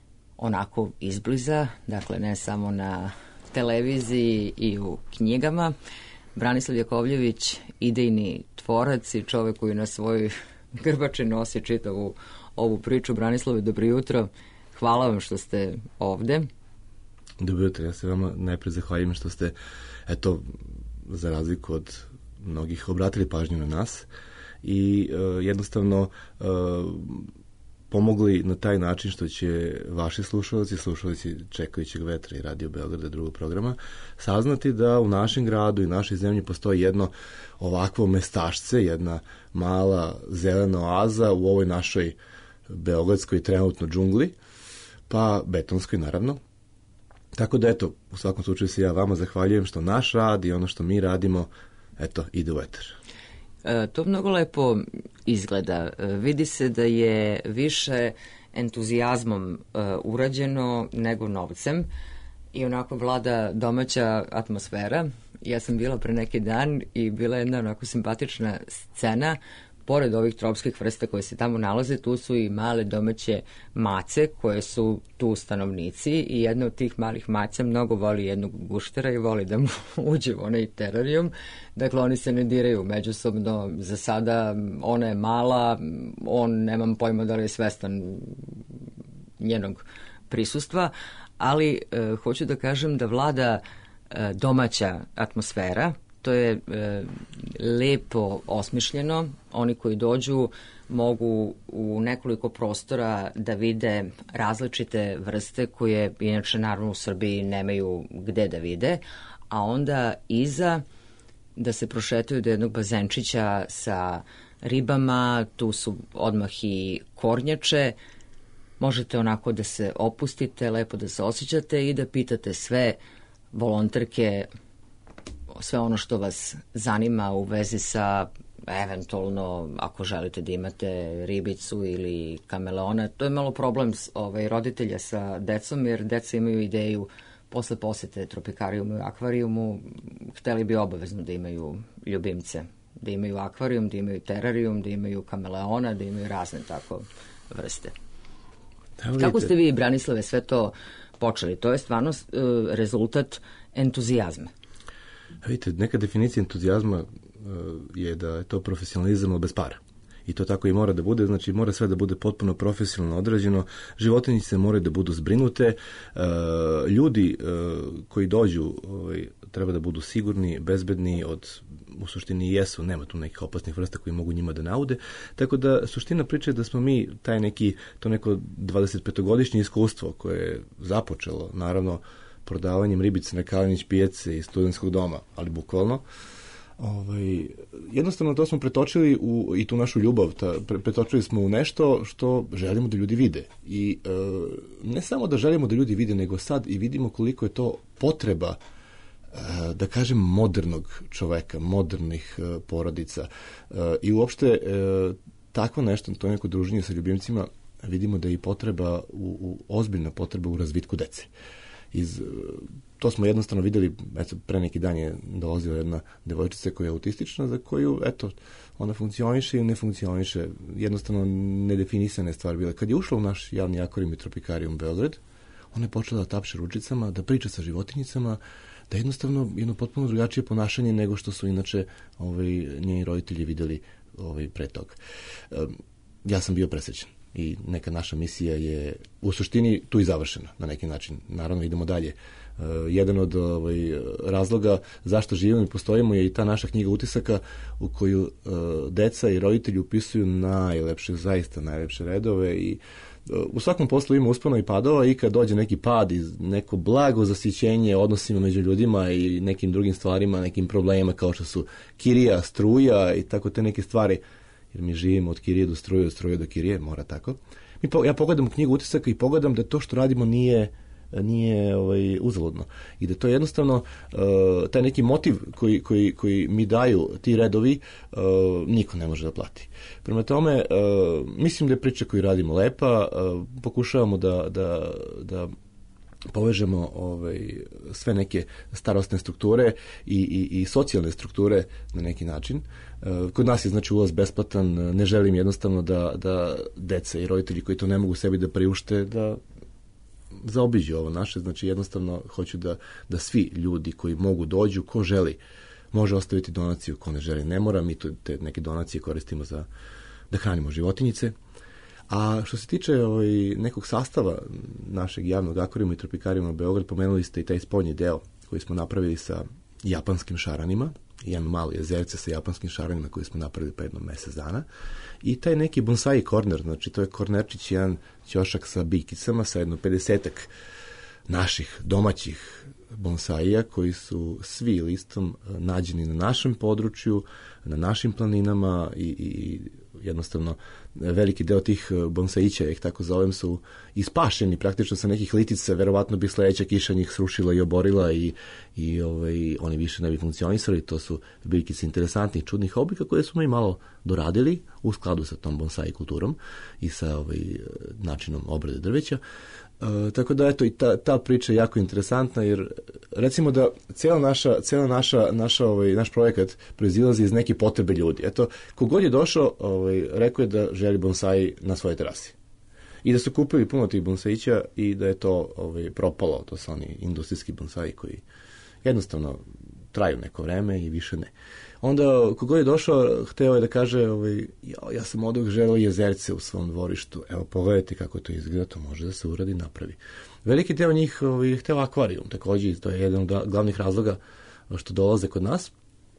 onako izbliza, dakle ne samo na televiziji i u knjigama. Branislav Jakovljević, idejni tvorac i čovek koji na svojoj grbači nosi čitavu ovu priču. Branislave, dobro jutro. Hvala vam što ste ovde. Dobro jutro, ja se vama najprej zahvaljujem što ste, eto, za razliku od mnogih, obratili pažnju na nas i uh, jednostavno uh, pomogli na taj način što će vaši slušalci, slušalci Čekajućeg vetra i Radio Beograda drugog programa, saznati da u našem gradu i našoj zemlji postoji jedno ovakvo mestašce, jedna mala zelena oaza u ovoj našoj beogradskoj trenutno džungli, pa betonskoj naravno. Tako da eto, u svakom slučaju se ja vama zahvaljujem što naš rad i ono što mi radimo, eto, ide u eter. E, to mnogo lepo izgleda. E, vidi se da je više entuzijazmom e, urađeno nego novcem i onako vlada domaća atmosfera. Ja sam bila pre neki dan i bila jedna onako simpatična scena. Pored ovih tropskih vrsta koje se tamo nalaze, tu su i male domaće mace koje su tu stanovnici i jedna od tih malih maca mnogo voli jednog guštera i voli da mu uđe u onaj terarijum. Dakle, oni se ne diraju međusobno. Za sada ona je mala, on nemam pojma da li je svestan njenog prisustva, ali e, hoću da kažem da vlada e, domaća atmosfera. To je e, lepo osmišljeno. Oni koji dođu mogu u nekoliko prostora da vide različite vrste koje inače naravno u Srbiji nemaju gde da vide, a onda iza da se prošetaju do jednog bazenčića sa ribama, tu su odmah i kornjače, možete onako da se opustite, lepo da se osjećate i da pitate sve volonterke sve ono što vas zanima u vezi sa eventualno ako želite da imate ribicu ili kameleona. To je malo problem ovaj, roditelja sa decom, jer deca imaju ideju posle posete tropikarijumu i akvarijumu, hteli bi obavezno da imaju ljubimce, da imaju akvarijum, da imaju terarijum, da imaju kameleona, da imaju razne tako vrste. Kako ste vi, Branislave, sve to počeli? To je stvarno uh, rezultat entuzijazma. Vidite, neka definicija entuzijazma uh, je da je to profesionalizam, ali bez para. I to tako i mora da bude, znači mora sve da bude potpuno profesionalno odrađeno, životinjice moraju da budu zbrinute, uh, ljudi uh, koji dođu ovaj, treba da budu sigurni, bezbedni, od, u suštini jesu, nema tu nekih opasnih vrsta koji mogu njima da naude, tako da suština priče je da smo mi taj neki, to neko dvadesetpetogodišnje iskustvo koje je započelo, naravno, prodavanjem ribice na Kalinić pijace i studentskog doma, ali bukvalno, ovaj, jednostavno to smo pretočili u, i tu našu ljubav, ta, pre, pretočili smo u nešto što želimo da ljudi vide. I e, ne samo da želimo da ljudi vide, nego sad i vidimo koliko je to potreba, e, da kažem, modernog čoveka, modernih e, porodica. E, I uopšte e, takvo nešto, to neko druženje sa ljubimcima, vidimo da je i potreba, u, u, ozbiljna potreba u razvitku dece. Iz, to smo jednostavno videli, eto, pre neki dan je dolazila jedna devojčica koja je autistična, za koju, eto, ona funkcioniše i ne funkcioniše, jednostavno nedefinisane stvari bile. Kad je ušla u naš javni akvarijum i tropikarijum Beograd, ona je počela da tapše ručicama, da priča sa životinjicama, da jednostavno jedno potpuno drugačije ponašanje nego što su inače ovaj, njeni roditelji videli ovaj, pre toga. Ja sam bio presrećan. I neka naša misija je u suštini tu i završena na neki način. Naravno, idemo dalje. Uh, jedan od ovaj, razloga zašto živimo i postojimo je i ta naša knjiga utisaka u koju uh, deca i roditelji upisuju najlepše, zaista najlepše redove i uh, u svakom poslu ima uspona i padova i kad dođe neki pad i neko blago zasićenje odnosima među ljudima i nekim drugim stvarima, nekim problemima kao što su kirija, struja i tako te neke stvari, jer mi živimo od kirije do struje, od struje do kirije, mora tako. Mi po, ja pogledam knjigu utisaka i pogledam da to što radimo nije, nije ovaj, uzaludno. I da to je jednostavno uh, taj neki motiv koji, koji, koji mi daju ti redovi, uh, niko ne može da plati. Prema tome, uh, mislim da je priča koju radimo lepa, uh, pokušavamo da, da, da povežemo ovaj, sve neke starosne strukture i, i, i socijalne strukture na neki način. Kod nas je znači ulaz besplatan, ne želim jednostavno da, da deca i roditelji koji to ne mogu sebi da priušte, da zaobiđu ovo naše, znači jednostavno hoću da, da svi ljudi koji mogu dođu, ko želi, može ostaviti donaciju, ko ne želi ne mora, mi to, te neke donacije koristimo za da hranimo životinjice, A što se tiče ovaj, nekog sastava našeg javnog akvarijuma i tropikarijuma Beograd, pomenuli ste i taj spoljni deo koji smo napravili sa japanskim šaranima, jedan mali jezerce sa japanskim šaranima koji smo napravili pa jedno mesec dana. I taj neki bonsai korner, znači to je kornerčić, jedan ćošak sa biljkicama, sa jedno pedesetak naših domaćih bonsaija koji su svi listom nađeni na našem području, na našim planinama i, i jednostavno veliki deo tih bonsaića, ih tako zovem, su ispašeni praktično sa nekih litica, verovatno bi sledeća kiša njih srušila i oborila i, i ovaj, oni više ne bi funkcionisali. To su biljkice interesantnih, čudnih oblika koje smo i malo doradili u skladu sa tom bonsai kulturom i sa ovaj, načinom obrade drveća. Uh, tako da, eto, i ta, ta priča je jako interesantna, jer recimo da cijela naša, cijela naša, naša ovaj, naš projekat proizilazi iz neke potrebe ljudi. Eto, kogod je došao, ovaj, rekao je da želi bonsai na svojoj terasi. I da su kupili puno tih bonsaića i da je to ovaj, propalo. To su oni industrijski bonsai koji jednostavno traju neko vreme i više ne. Onda, kogod je došao, hteo je da kaže, ovaj, ja, ja sam odog želeo jezerce u svom dvorištu. Evo, pogledajte kako to izgleda, to može da se uradi, napravi. Veliki deo njih ovaj, je hteo akvarijum, takođe, to je jedan od glavnih razloga što dolaze kod nas.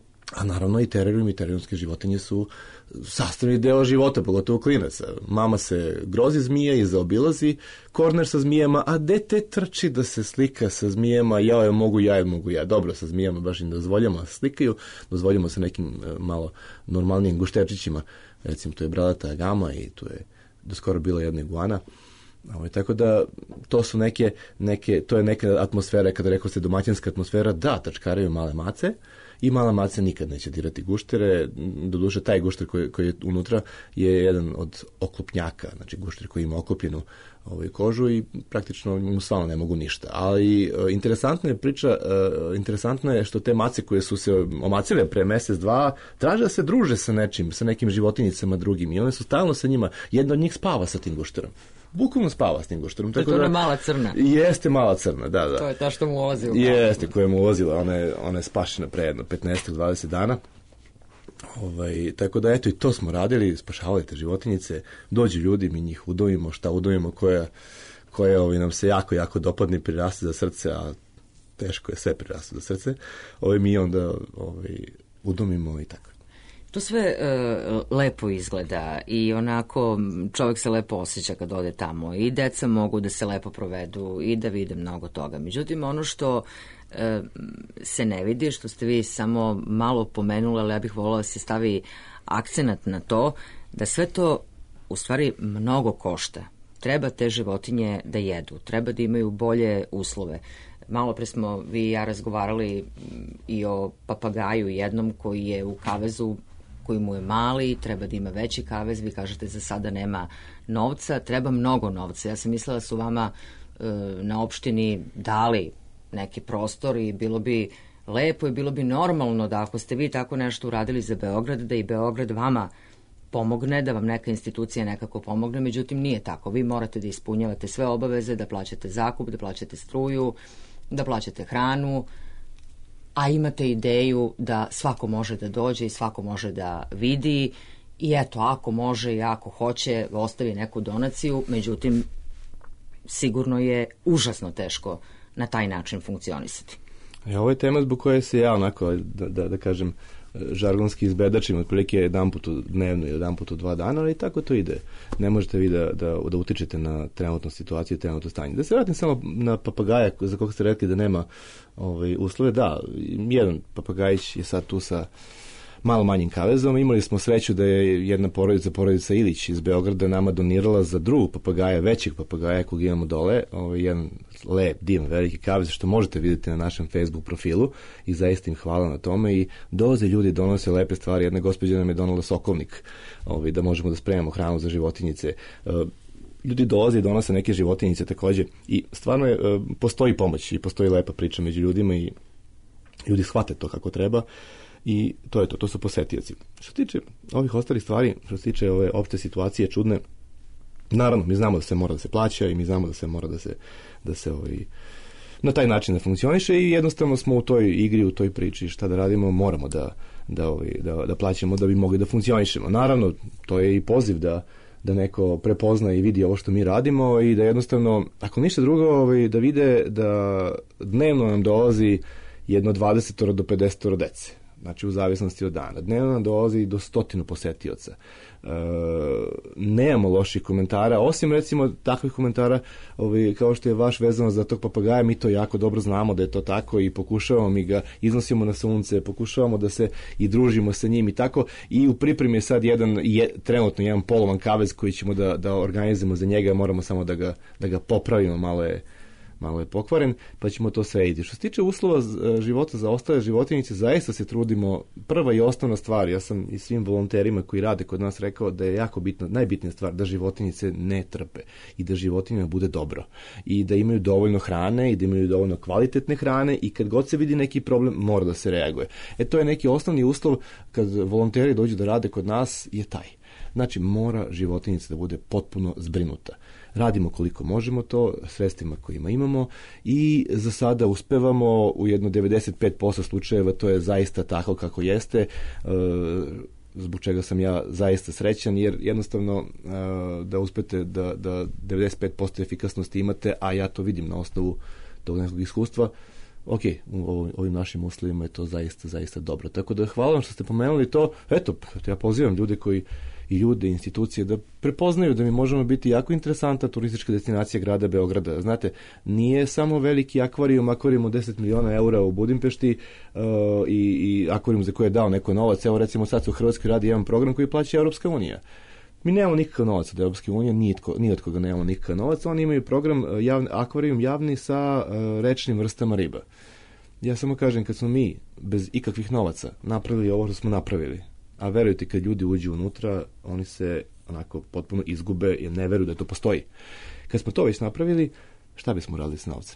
A naravno i tererijum i tererijumske životinje su sastavni deo života, pogotovo klinaca. Mama se grozi zmije i zaobilazi korner sa zmijama, a dete trči da se slika sa zmijama. Ja je mogu, ja je mogu, ja. Dobro, sa zmijama baš im dozvoljamo da slikaju, dozvoljamo sa nekim malo normalnijim gušterčićima. Recimo, to je bradata gama i tu je do skoro bila jedna iguana. Ovo, tako da to su neke, neke, to je neka atmosfera, kada rekao ste domaćinska atmosfera, da, tačkaraju male mace. I mala maca nikad neće dirati guštere, doduše taj gušter koji, koji je unutra je jedan od oklopnjaka, znači gušter koji ima oklopljenu ovaj, kožu i praktično mu stvarno ne mogu ništa. Ali uh, interesantna je priča, uh, interesantno je što te mace koje su se omacile pre mesec, dva, traže da se druže sa nečim, sa nekim životinjicama drugim i one su stalno sa njima, jedna od njih spava sa tim gušterom. Bukvalno spava s tim gušterom. To je to ona mala crna. Jeste mala crna, da, da. To je ta što mu uvozila. Jeste, koja mu uvozila. Ona je, ona je spašena pre jedno petnaest do dvadeset dana. Ovaj, tako da, eto, i to smo radili, spašavali te životinjice. Dođu ljudi, mi njih udojimo, šta udojimo, koja, koja ovaj, nam se jako, jako dopadne, priraste za srce, a teško je sve priraste za srce. Ovaj, mi onda ovaj, udomimo i tako. To sve uh, lepo izgleda i onako čovjek se lepo osjeća kad ode tamo i deca mogu da se lepo provedu i da vide mnogo toga. Međutim, ono što uh, se ne vidi, što ste vi samo malo pomenuli, ali ja bih volila da se stavi akcenat na to, da sve to u stvari mnogo košta. Treba te životinje da jedu, treba da imaju bolje uslove. Malo pre smo vi i ja razgovarali i o papagaju jednom koji je u kavezu koji mu je mali, treba da ima veći kavez, vi kažete za sada nema novca, treba mnogo novca. Ja sam mislila da su vama e, na opštini dali neki prostor i bilo bi lepo i bilo bi normalno da ako ste vi tako nešto uradili za Beograd, da i Beograd vama pomogne, da vam neka institucija nekako pomogne, međutim nije tako. Vi morate da ispunjavate sve obaveze, da plaćate zakup, da plaćate struju, da plaćate hranu, a imate ideju da svako može da dođe i svako može da vidi i eto, ako može i ako hoće, ostavi neku donaciju, međutim, sigurno je užasno teško na taj način funkcionisati. E, ovo je tema zbog koje se ja onako, da, da, da kažem, žargonski izbedačim, otprilike jedan put dnevno i jedan put u dva dana, ali tako to ide. Ne možete vi da, da, da utičete na trenutnu situaciju i trenutno stanje. Da se vratim samo na papagaja za koga ste rekli da nema ovaj, uslove. Da, jedan papagajić je sad tu sa malo manjim kavezom. Imali smo sreću da je jedna porodica, porodica Ilić iz Beograda nama donirala za drugog papagaja, većeg papagaja kog imamo dole, ovaj, jedan lep, divan, veliki kavez, što možete vidjeti na našem Facebook profilu i zaista im hvala na tome i dolaze ljudi, donose lepe stvari. Jedna gospođa nam je donala sokolnik, ovaj, da možemo da spremamo hranu za životinjice. Ljudi dolaze i donose neke životinjice takođe i stvarno je, postoji pomoć i postoji lepa priča među ljudima i ljudi shvate to kako treba. I to je to, to su posetioci. Što se tiče ovih ostalih stvari, što se tiče ove opšte situacije čudne, naravno, mi znamo da se mora da se plaća i mi znamo da se mora da se, da se ovaj, na taj način da funkcioniše i jednostavno smo u toj igri, u toj priči, šta da radimo, moramo da, da, ovaj, da, da plaćamo da bi mogli da funkcionišemo. Naravno, to je i poziv da, da neko prepozna i vidi ovo što mi radimo i da jednostavno, ako ništa drugo, ovaj, da vide da dnevno nam dolazi jedno dvadeset do pedeset dece. Znači u zavisnosti od dana. Dnevno nam dolazi do stotinu posetioca. E, nemamo loših komentara, osim recimo takvih komentara ovaj, kao što je vaš vezano za tog papagaja, mi to jako dobro znamo da je to tako i pokušavamo, mi ga iznosimo na sunce, pokušavamo da se i družimo sa njim i tako, i u pripremi je sad jedan, je, trenutno jedan polovan kavez koji ćemo da, da organizujemo za njega, moramo samo da ga, da ga popravimo, malo je malo je pokvaren, pa ćemo to srediti. Što se tiče uslova života za ostale životinjice, zaista se trudimo, prva i osnovna stvar, ja sam i svim volonterima koji rade kod nas rekao da je jako bitna, najbitnija stvar da životinjice ne trpe i da životinjama bude dobro i da imaju dovoljno hrane i da imaju dovoljno kvalitetne hrane i kad god se vidi neki problem, mora da se reaguje. E to je neki osnovni uslov kad volonteri dođu da rade kod nas je taj. Znači, mora životinjica da bude potpuno zbrinuta. Radimo koliko možemo to, sredstvima kojima imamo i za sada uspevamo u jedno devedeset pet posto slučajeva, to je zaista tako kako jeste, e, zbog čega sam ja zaista srećan, jer jednostavno e, da uspete da, da devedeset pet posto efikasnosti imate, a ja to vidim na osnovu tog nekog iskustva, ok, u ovim našim uslovima je to zaista, zaista dobro. Tako da hvala vam što ste pomenuli to. Eto, ja pozivam ljude koji i ljude, institucije da prepoznaju da mi možemo biti jako interesantna turistička destinacija grada Beograda. Znate, nije samo veliki akvarijum, akvarijum od deset miliona eura u Budimpešti uh, i, i akvarijum za koje je dao neko novac. Evo recimo sad se u Hrvatskoj radi jedan program koji plaća Europska unija. Mi nemamo nikakav novac od Europske unije, ni od koga nemamo nikakav novac. Oni imaju program javni, akvarijum javni sa uh, rečnim vrstama riba. Ja samo kažem, kad smo mi bez ikakvih novaca napravili ovo što smo napravili, a verujte, kad ljudi uđu unutra, oni se onako potpuno izgube jer ne veruju da to postoji. Kad smo to već napravili, šta bismo radili s novcem?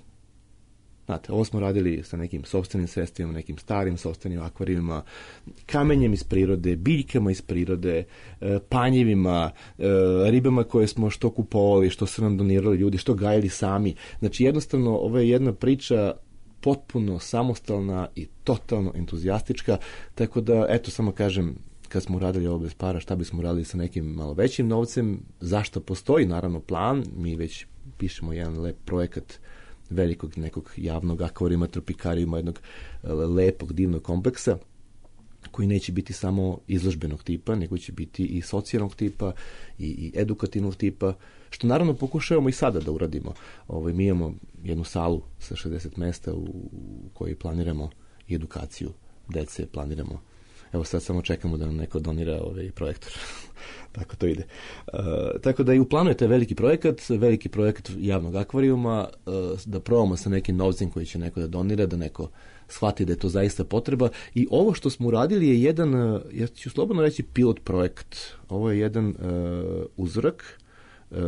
Znate, ovo smo radili sa nekim sopstvenim sredstvima, nekim starim sopstvenim akvarijima, kamenjem iz prirode, biljkama iz prirode, panjevima, ribama koje smo što kupovali, što su nam donirali ljudi, što gajili sami. Znači, jednostavno, ovo je jedna priča potpuno samostalna i totalno entuzijastička, tako da, eto, samo kažem, kad smo radili ovo bez para, šta bismo radili sa nekim malo većim novcem, zašto postoji, naravno, plan, mi već pišemo jedan lep projekat velikog nekog javnog akvarijuma, tropikarijuma, jednog lepog, divnog kompleksa, koji neće biti samo izložbenog tipa, nego će biti i socijalnog tipa i, i edukativnog tipa, što naravno pokušavamo i sada da uradimo. Ovaj, mi imamo jednu salu sa šezdeset mesta u, u kojoj planiramo i edukaciju dece, planiramo. Evo sad samo čekamo da nam neko donira ovaj projektor. Tako to ide. Uh, tako da i u planu je taj veliki projekat, veliki projekat javnog akvarijuma, uh, da probamo sa nekim novcem koji će neko da donira, da neko shvati da je to zaista potreba. I ovo što smo uradili je jedan, uh, ja ću slobodno reći, pilot projekt. Ovo je jedan uh, uzorak, uh,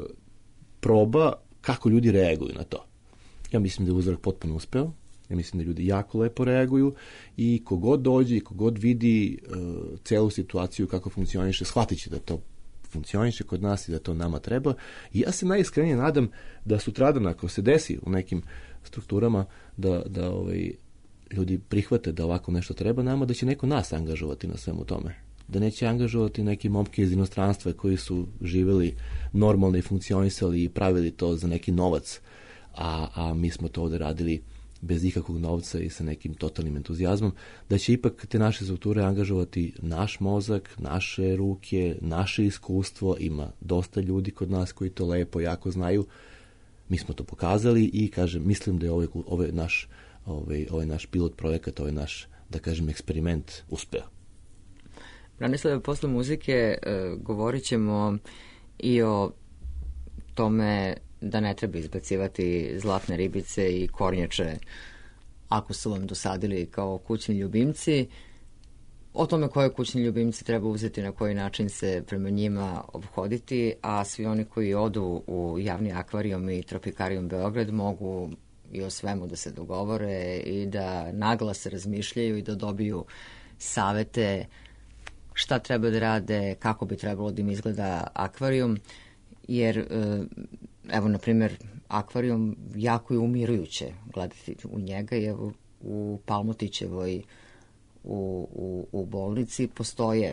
proba kako ljudi reaguju na to. Ja mislim da je uzorak potpuno uspeo. Ja mislim da ljudi jako lepo reaguju i kogod dođe i kogod vidi uh, celu situaciju kako funkcioniše, shvatit će da to funkcioniše kod nas i da to nama treba. I ja se najiskrenije nadam da sutradan, ako se desi u nekim strukturama, da, da ovaj, ljudi prihvate da ovako nešto treba nama, da će neko nas angažovati na svemu tome. Da neće angažovati neki momke iz inostranstva koji su živjeli normalno i funkcionisali i pravili to za neki novac, a, a mi smo to ovde radili bez ikakvog novca i sa nekim totalnim entuzijazmom, da će ipak te naše strukture angažovati naš mozak, naše ruke, naše iskustvo. Ima dosta ljudi kod nas koji to lepo, jako znaju. Mi smo to pokazali i, kažem, mislim da je ovaj, ovaj, naš, ovaj, ovaj naš pilot projekat, ovaj naš, da kažem, eksperiment uspeo. Branislave, posle muzike e, govorit ćemo i o tome da ne treba izbacivati zlatne ribice i kornjače ako su vam dosadili kao kućni ljubimci, o tome koje kućni ljubimci treba uzeti, na koji način se prema njima obhoditi, a svi oni koji odu u javni akvarijum i tropikarijum Beograd mogu i o svemu da se dogovore i da naglas razmišljaju i da dobiju savete šta treba da rade, kako bi trebalo da im izgleda akvarijum, jer evo, na primjer, akvarijum jako je umirujuće gledati u njega i evo u Palmotićevoj u, u, u bolnici postoje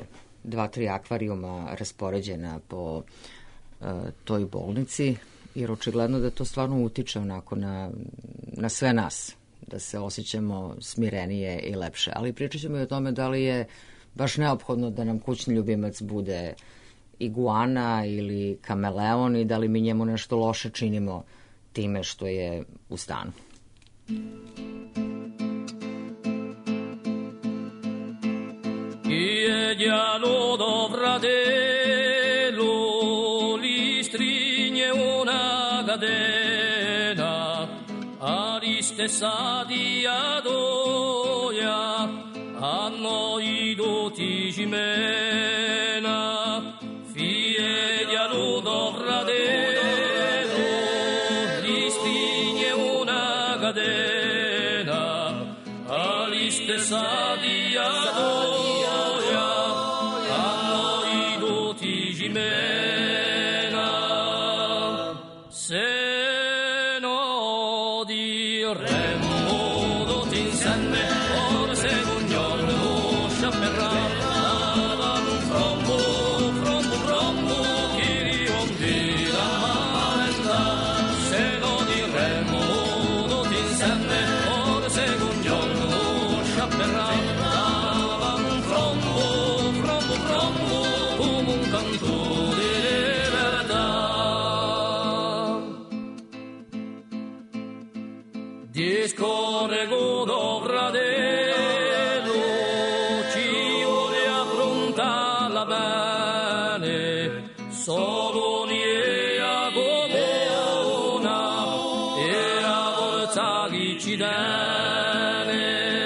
dva, tri akvarijuma raspoređena po uh, toj bolnici, jer očigledno da to stvarno utiče onako na, na sve nas, da se osjećamo smirenije i lepše. Ali pričat ćemo i o tome da li je baš neophodno da nam kućni ljubimac bude iguana ili kameleon i da li mi njemu nešto loše činimo time što je u stanu. Chi è dialo dovradelo li strigne una cadena aristessa di adoia a noi doti cimena fie dialo dovradelo li strigne una cadena aristessa di adoia se no diremmo tutti insieme ora se un giorno sciapperà un frombo, frombo, frombo chi riondi la marenda se no diremmo tutti insieme ora se un giorno sciapperà un frombo, frombo, frombo come un canto di verità. Discorre dovradelo ci vuole affrontarla bene solo nie a comuna e a forza chi ci dane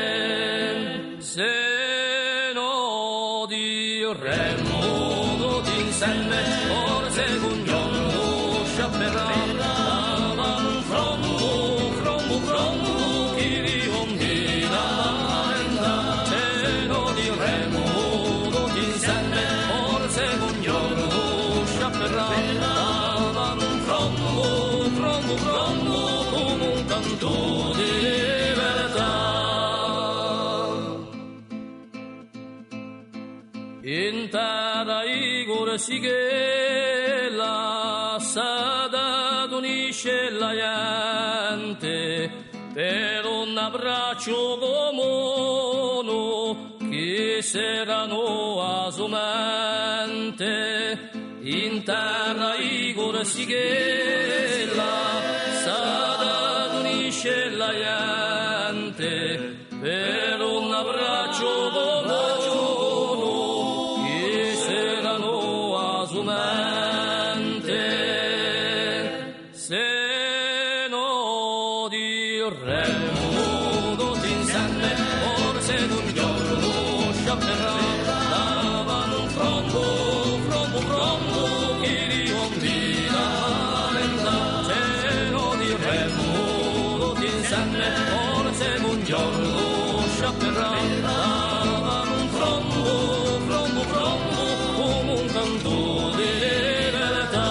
se no diremmo tutti insieme ora se un giorno sciapperà un frombo, frombo, frombo chi riondi la marenda se lo diremo tutti insieme ora se un giorno sciapperà un frombo, frombo, frombo come un canto di verità. In terra Igor Sighella sada unisce la gente per un abbraccio comono che saranno asumente in terra Igor Sighella sada unisce la gente per un abbraccio comono che saranno asumente se no diremmo tutti insieme ora se un giorno sciapperà un frombo, frombo, frombo chi riondi la marenda se lo diremmo tutti insieme ora se un giorno sciapperà un frombo, frombo, frombo come un canto di verità.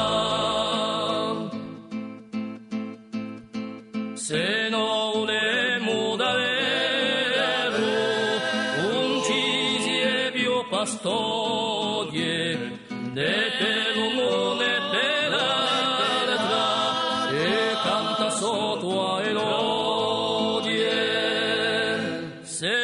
Se no volemo davvero uncisi e più pastoie de pelumone pelarda e canta sotto a elodie se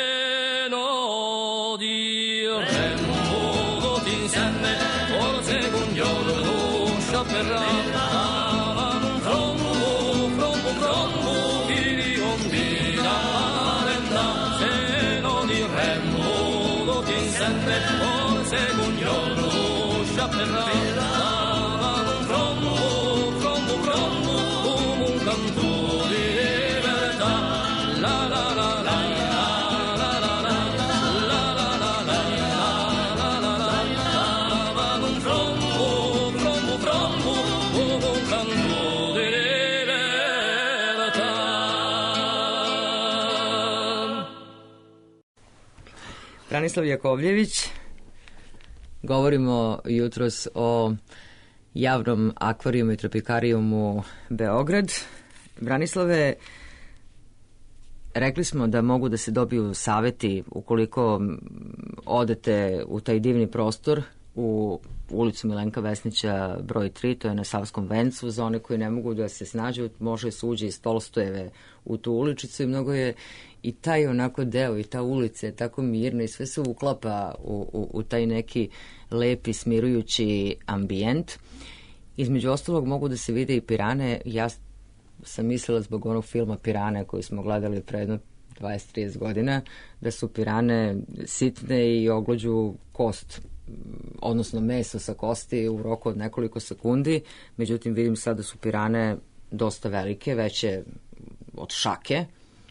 no diremmo tutti insieme forse un giorno sciapperà un frombo, frombo, frombo chi riondi la marenda se no diremmo tutti insieme forse un giorno sciapperà un frombo, frombo, frombo come un canto di verità la la la la la la la la la la la la un frombo, frombo, frombo come un canto di verità. Branislav Jakovljević, govorimo jutros o javnom akvarijumu i tropikarijumu Beograd. Branislave, Rekli smo da mogu da se dobiju saveti ukoliko odete u taj divni prostor u ulicu Milenka Vesnića broj tri, to je na Savskom vencu. Za one koji ne mogu da se snađu, može se uđe iz Tolstojeve u tu uličicu i mnogo je i taj onako deo i ta ulica je tako mirna i sve se uklapa u, u, u taj neki lepi, smirujući ambijent. Između ostalog mogu da se vide i pirane. Ja sam mislila zbog onog filma Pirane koji smo gledali pre jedno dvadeset trideset godina, da su pirane sitne i oglođu kost, odnosno meso sa kosti u roku od nekoliko sekundi. Međutim, vidim sad da su pirane dosta velike, veće od šake.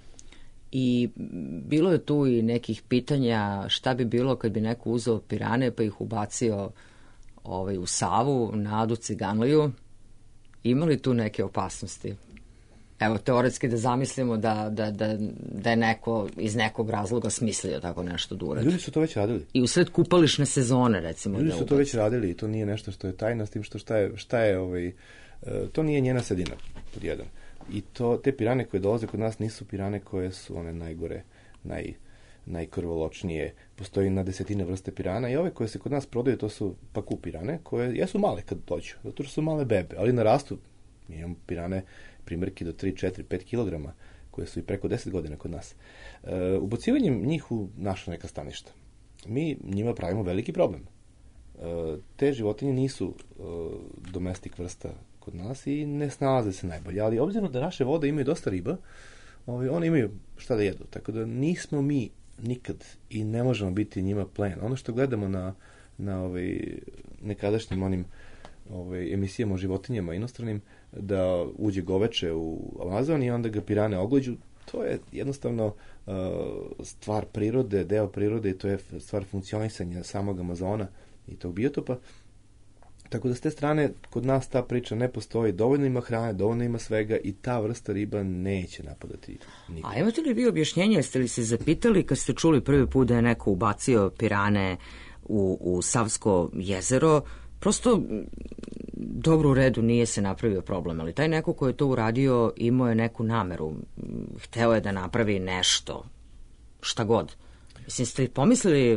I bilo je tu i nekih pitanja šta bi bilo kad bi neko uzeo pirane pa ih ubacio ovaj, u Savu, na Adu Ciganliju. Ima li tu neke opasnosti? Evo, teoretski da zamislimo da, da, da, da je neko iz nekog razloga smislio tako nešto da uradi. Ljudi su to već radili. I u sred kupališne sezone, recimo. Ljudi da su to već radili i to nije nešto što je tajna, s tim što šta je, šta je ovaj, to nije njena sredina, pod jedan. I to, te pirane koje dolaze kod nas nisu pirane koje su one najgore, naj, najkrvoločnije. Postoji na desetine vrste pirana i ove koje se kod nas prodaju, to su paku pirane, koje jesu male kad dođu, zato što su male bebe, ali narastu. Mi imamo pirane primjerki do tri, četiri, pet kilograma, koje su i preko deset godina kod nas. E, ubocivanjem njih u naša neka staništa, mi njima pravimo veliki problem. E, te životinje nisu e, domestik vrsta kod nas i ne snalaze se najbolje, ali obzirom da naše vode imaju dosta riba, ovaj, one imaju šta da jedu, tako da nismo mi nikad i ne možemo biti njima plen. Ono što gledamo na, na ovaj, nekadašnjim onim ovaj, emisijama o životinjama inostranim, da uđe goveče u Amazon i onda ga pirane ogleđu, to je jednostavno uh, stvar prirode, deo prirode i to je stvar funkcionisanja samog Amazona i tog biotopa. Tako da s te strane kod nas ta priča ne postoji, dovoljno ima hrane, dovoljno ima svega i ta vrsta riba neće napadati nikog. A imate li vi objašnjenje, jeste li se zapitali kad ste čuli prvi put da je neko ubacio pirane u, u Savsko jezero? Prosto, dobro u redu, nije se napravio problem, ali taj neko ko je to uradio imao je neku nameru, hteo je da napravi nešto, šta god. Mislim, ste pomislili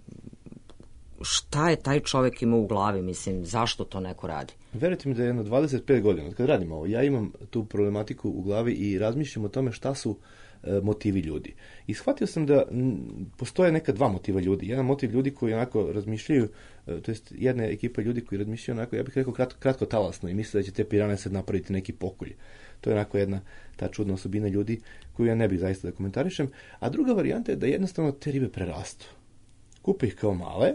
šta je taj čovek imao u glavi, mislim, zašto to neko radi? Verujte mi da je jedno dvadeset pet godina, kad radim ovo, ja imam tu problematiku u glavi i razmišljam o tome šta su e, motivi ljudi. I shvatio sam da m, postoje neka dva motiva ljudi. Jedan motiv ljudi koji onako razmišljaju, e, to jest jedna ekipa ljudi koji razmišljaju onako, ja bih rekao kratko, kratko talasno i misle da će te pirane sad napraviti neki pokolj. To je onako jedna ta čudna osobina ljudi koju ja ne bih zaista da komentarišem. A druga varijanta je da jednostavno te ribe prerastu. Kupe ih kao male,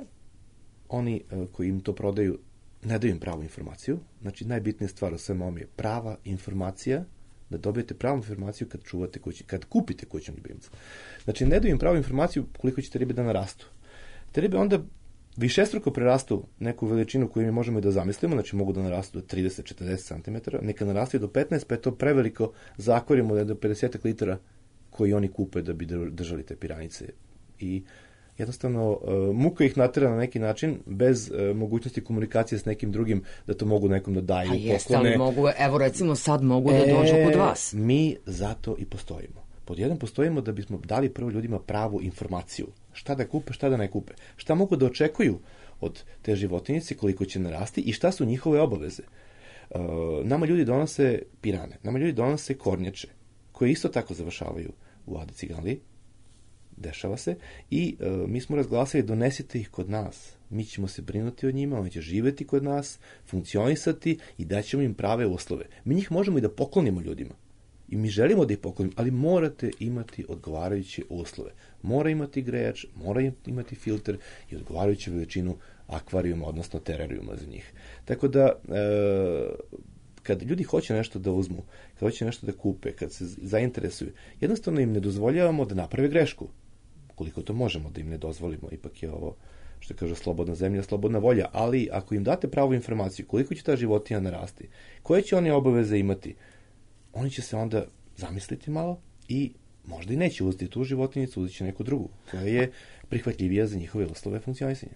oni e, koji im to prodaju ne daju im pravu informaciju. Znači, najbitnija stvar u svemu ovom je prava informacija, da dobijete pravu informaciju kad čuvate kućni, kad kupite kućnog ljubimca. Znači, ne daju im pravu informaciju koliko će te ribe da narastu. Te ribe onda višestruko prerastu neku veličinu koju mi možemo i da zamislimo, znači mogu da narastu do trideset do četrdeset centimetara, neka narastu do petnaest, pa je to preveliko za akvarijum od do pedeset litara koji oni kupe da bi držali te piranice. I jednostavno, uh, muka ih natera na neki način, bez uh, mogućnosti komunikacije s nekim drugim, da to mogu nekom da daju. A jeste, ali mogu, evo recimo sad mogu da dođu e, kod vas. Mi zato i postojimo. Pod jedan postojimo da bismo dali prvo ljudima pravu informaciju. Šta da kupe, šta da ne kupe. Šta mogu da očekuju od te životinjice, koliko će narasti i šta su njihove obaveze. Uh, nama ljudi donose pirane, nama ljudi donose kornjače, koje isto tako završavaju u Adi Ciganliji. Dešava se i e, mi smo razglasili donesite ih kod nas. Mi ćemo se brinuti o njima, oni će živjeti kod nas, funkcionisati i daćemo im prave uslove. Mi njih možemo i da poklonimo ljudima. I mi želimo da ih poklonimo, ali morate imati odgovarajuće uslove. Mora imati grejač, mora imati filter i odgovarajuću veličinu akvarijuma, odnosno terarijuma za njih. Tako da, e, kad ljudi hoće nešto da uzmu, kad hoće nešto da kupe, kad se zainteresuju, jednostavno im ne dozvoljavamo da naprave grešku. Koliko to možemo da im ne dozvolimo, ipak je ovo, što kaže, slobodna zemlja, slobodna volja, ali ako im date pravu informaciju koliko će ta životinja narasti, koje će one obaveze imati, oni će se onda zamisliti malo i možda i neće uzeti tu životinjicu, uzet će neku drugu, koja je prihvatljivija za njihove uslove funkcionisanja.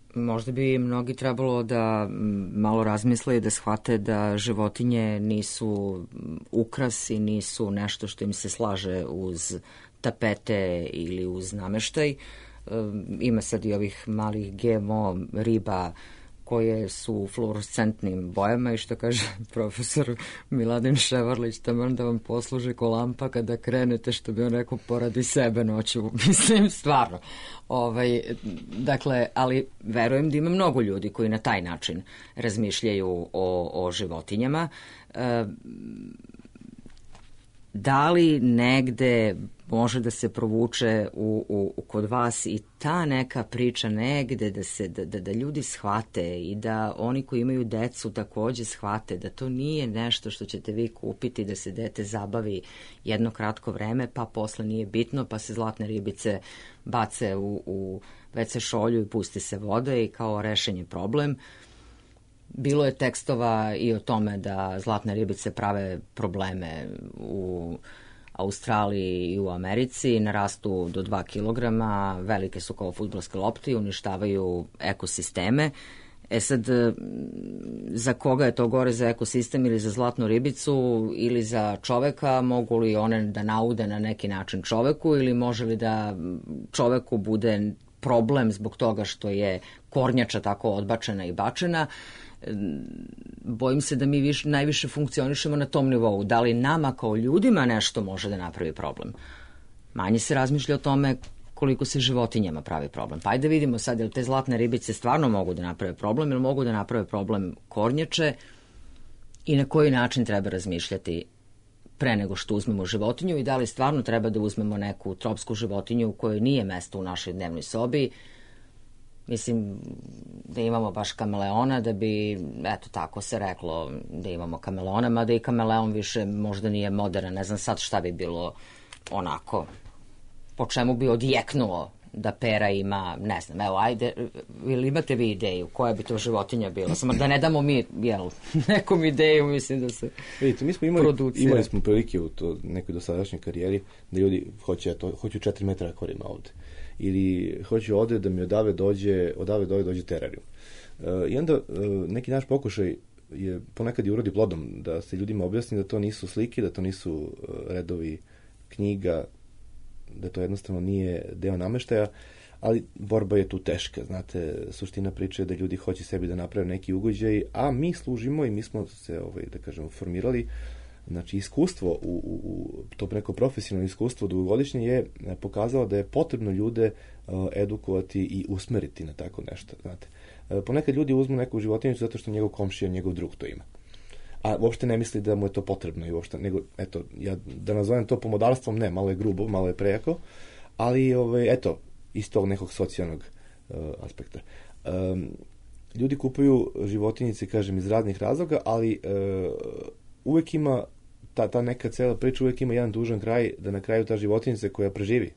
Možda bi mnogi trebalo da malo razmisle i da shvate da životinje nisu ukras i nisu nešto što im se slaže uz tapete ili uz nameštaj. Ima sad i ovih malih G M O riba koje su u fluorescentnim bojama i što kaže profesor Miladin Ševarlić, taman da vam posluže ko lampa kada krenete, što bi on rekao, poradi sebe noću. Mislim, stvarno. Ovaj, dakle, ali verujem da ima mnogo ljudi koji na taj način razmišljaju o, o životinjama. E, da li negde može da se provuče u, u, kod vas i ta neka priča negde da, se, da, da, da ljudi shvate i da oni koji imaju decu takođe shvate da to nije nešto što ćete vi kupiti da se dete zabavi jedno kratko vreme, pa posle nije bitno, pa se zlatne ribice bace u, u ve ce šolju i pusti se voda i kao rešen je problem. Bilo je tekstova i o tome da zlatne ribice prave probleme u Australiji i u Americi, narastu do dva kilograma, velike su kao fudbalske lopte i uništavaju ekosisteme. E sad, za koga je to gore, za ekosistem ili za zlatnu ribicu ili za čoveka? Mogu li one da naude na neki način čoveku ili može li da čoveku bude problem zbog toga što je kornjača tako odbačena i bačena? Bojim se da mi više, najviše funkcionišemo na tom nivou. Da li nama kao ljudima nešto može da napravi problem? Manje se razmišlja o tome koliko se životinjama pravi problem. Pa ajde da vidimo sad, jel te zlatne ribice stvarno mogu da naprave problem ili mogu da naprave problem kornjače i na koji način treba razmišljati pre nego što uzmemo životinju i da li stvarno treba da uzmemo neku tropsku životinju u kojoj nije mesto u našoj dnevnoj sobi. Mislim da imamo baš kameleona da bi, eto tako se reklo, da imamo kameleona, mada i kameleon više možda nije modern, ne znam sad šta bi bilo onako, po čemu bi odjeknuo da pera ima, ne znam, evo, ajde, ili imate vi ideju koja bi to životinja bila? Samo da ne damo mi, jel, nekom ideju, mislim da se Vidite, mi smo imali, producira. Imali smo prilike u to nekoj dosadašnjoj karijeri da ljudi hoće, to, hoću četiri metra akvarijuma ovde. Ili hoću ovde da mi odave dođe, odave dođe, dođe terarijum. E, I onda e, neki naš pokušaj je ponekad i urodi plodom, da se ljudima objasni da to nisu slike, da to nisu e, redovi knjiga, da to jednostavno nije deo nameštaja, ali borba je tu teška, znate, suština priče je da ljudi hoće sebi da naprave neki ugođaj, a mi služimo i mi smo se, ovaj, da kažemo, formirali. Znači, iskustvo, u, u, to neko profesionalno iskustvo dugogodišnje je pokazalo da je potrebno ljude uh, edukovati i usmeriti na tako nešto, znate. Uh, ponekad ljudi uzmu neku životinju zato što njegov komšija, njegov drug to ima. A uopšte ne misli da mu je to potrebno i uopšte, nego, eto, ja da nazovem to pomodarstvom, ne, malo je grubo, malo je prejako, ali, ovaj, eto, iz tog nekog socijalnog uh, aspekta. Um, ljudi kupuju životinjice, kažem, iz raznih razloga, ali uh, uvek ima ta, ta neka cela priča, uvek ima jedan dužan kraj, da na kraju ta životinjica koja preživi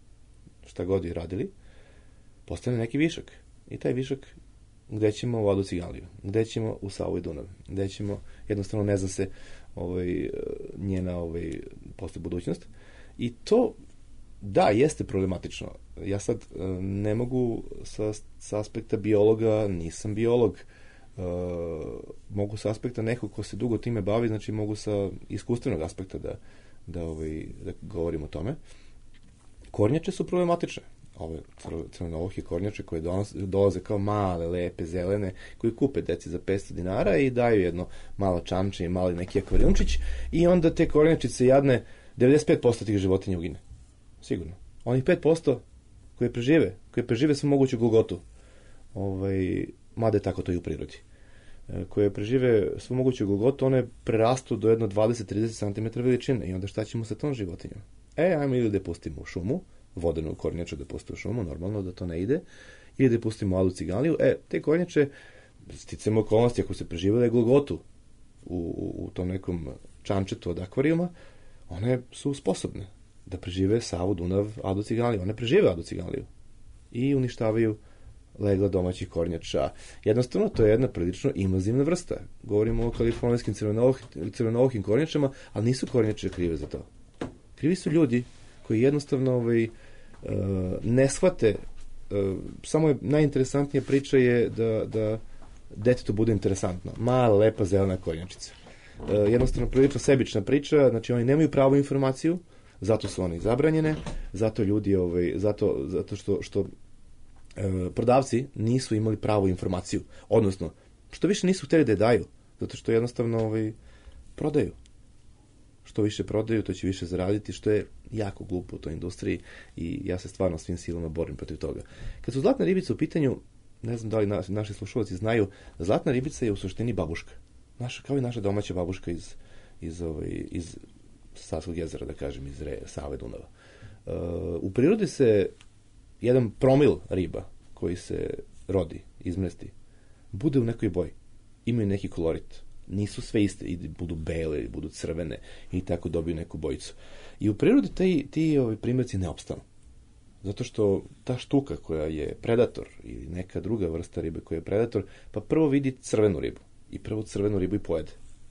šta god je radili, postane neki višak. I taj višak gde ćemo u Adu Ciganliju, gde ćemo u Savu i Dunav, gde ćemo, jednostavno ne zna se ovaj, njena ovaj, posle budućnost. I to, da, jeste problematično. Ja sad ne mogu sa, sa aspekta biologa, nisam biolog, Uh, mogu sa aspekta nekog ko se dugo time bavi, znači mogu sa iskustvenog aspekta da, da, ovaj, da govorim o tome. Kornjače su problematične. Ove crvenovohe kornjače koje dolaze, dolaze kao male, lepe, zelene, koji kupe deci za petsto dinara i daju jedno malo čamče i mali neki akvarijumčić i onda te kornjačice jadne, devedeset pet posto tih životinja ugine. Sigurno. Onih pet posto koje prežive, koje prežive svu moguću golgotu, ovaj, mada je tako to i u prirodi, koje prežive svu moguću golgotu, one prerastu do jedno dvadeset do trideset centimetara veličine i onda šta ćemo sa tom životinjom? E, ajmo ili da je pustimo u šumu, vodenu kornjaču da pusti u šumu, normalno da to ne ide, ili da je pustimo u Adu Ciganliju. E, te kornjače, sticamo okolnosti, ako se preživele golgotu u, u, u tom nekom čančetu od akvarijuma, one su sposobne da prežive Savu, Dunav, Adu Ciganliju. One prežive Adu Ciganliju i uništavaju legla domaćih kornjača. Jednostavno, to je jedna prilično invazivna vrsta. Govorimo o kalifornijskim crvenovohim kornjačama, ali nisu kornjače krive za to. Krivi su ljudi koji jednostavno ovaj, ne shvate samo je najinteresantnija priča je da, da detetu bude interesantno. Mala, lepa, zelena kornjačica. E, jednostavno prilično sebična priča, znači oni nemaju pravu informaciju, zato su one zabranjene, zato ljudi, ovaj, zato, zato što, što e, prodavci nisu imali pravu informaciju, odnosno, što više nisu htjeli da je daju, zato što jednostavno ovaj, prodaju. Što više prodaju, to će više zaraditi, što je jako glupo u toj industriji i ja se stvarno svim silama borim protiv toga. Kad su zlatne ribice u pitanju, ne znam da li naši, naši slušalci znaju, zlatna ribica je u suštini babuška. Naša, kao i naša domaća babuška iz, iz, ovaj, iz Savskog jezera, da kažem, iz Re, Save, Dunava. Uh, u prirodi se jedan promil riba koji se rodi, izmresti, bude u nekoj boji. Imaju neki kolorit. Nisu sve iste, i budu bele, i budu crvene i tako dobiju neku bojicu. I u prirodi ti, ti ovi primjerci ne opstanu. Zato što ta štuka koja je predator ili neka druga vrsta ribe koja je predator, pa prvo vidi crvenu ribu i prvo crvenu ribu i pojede.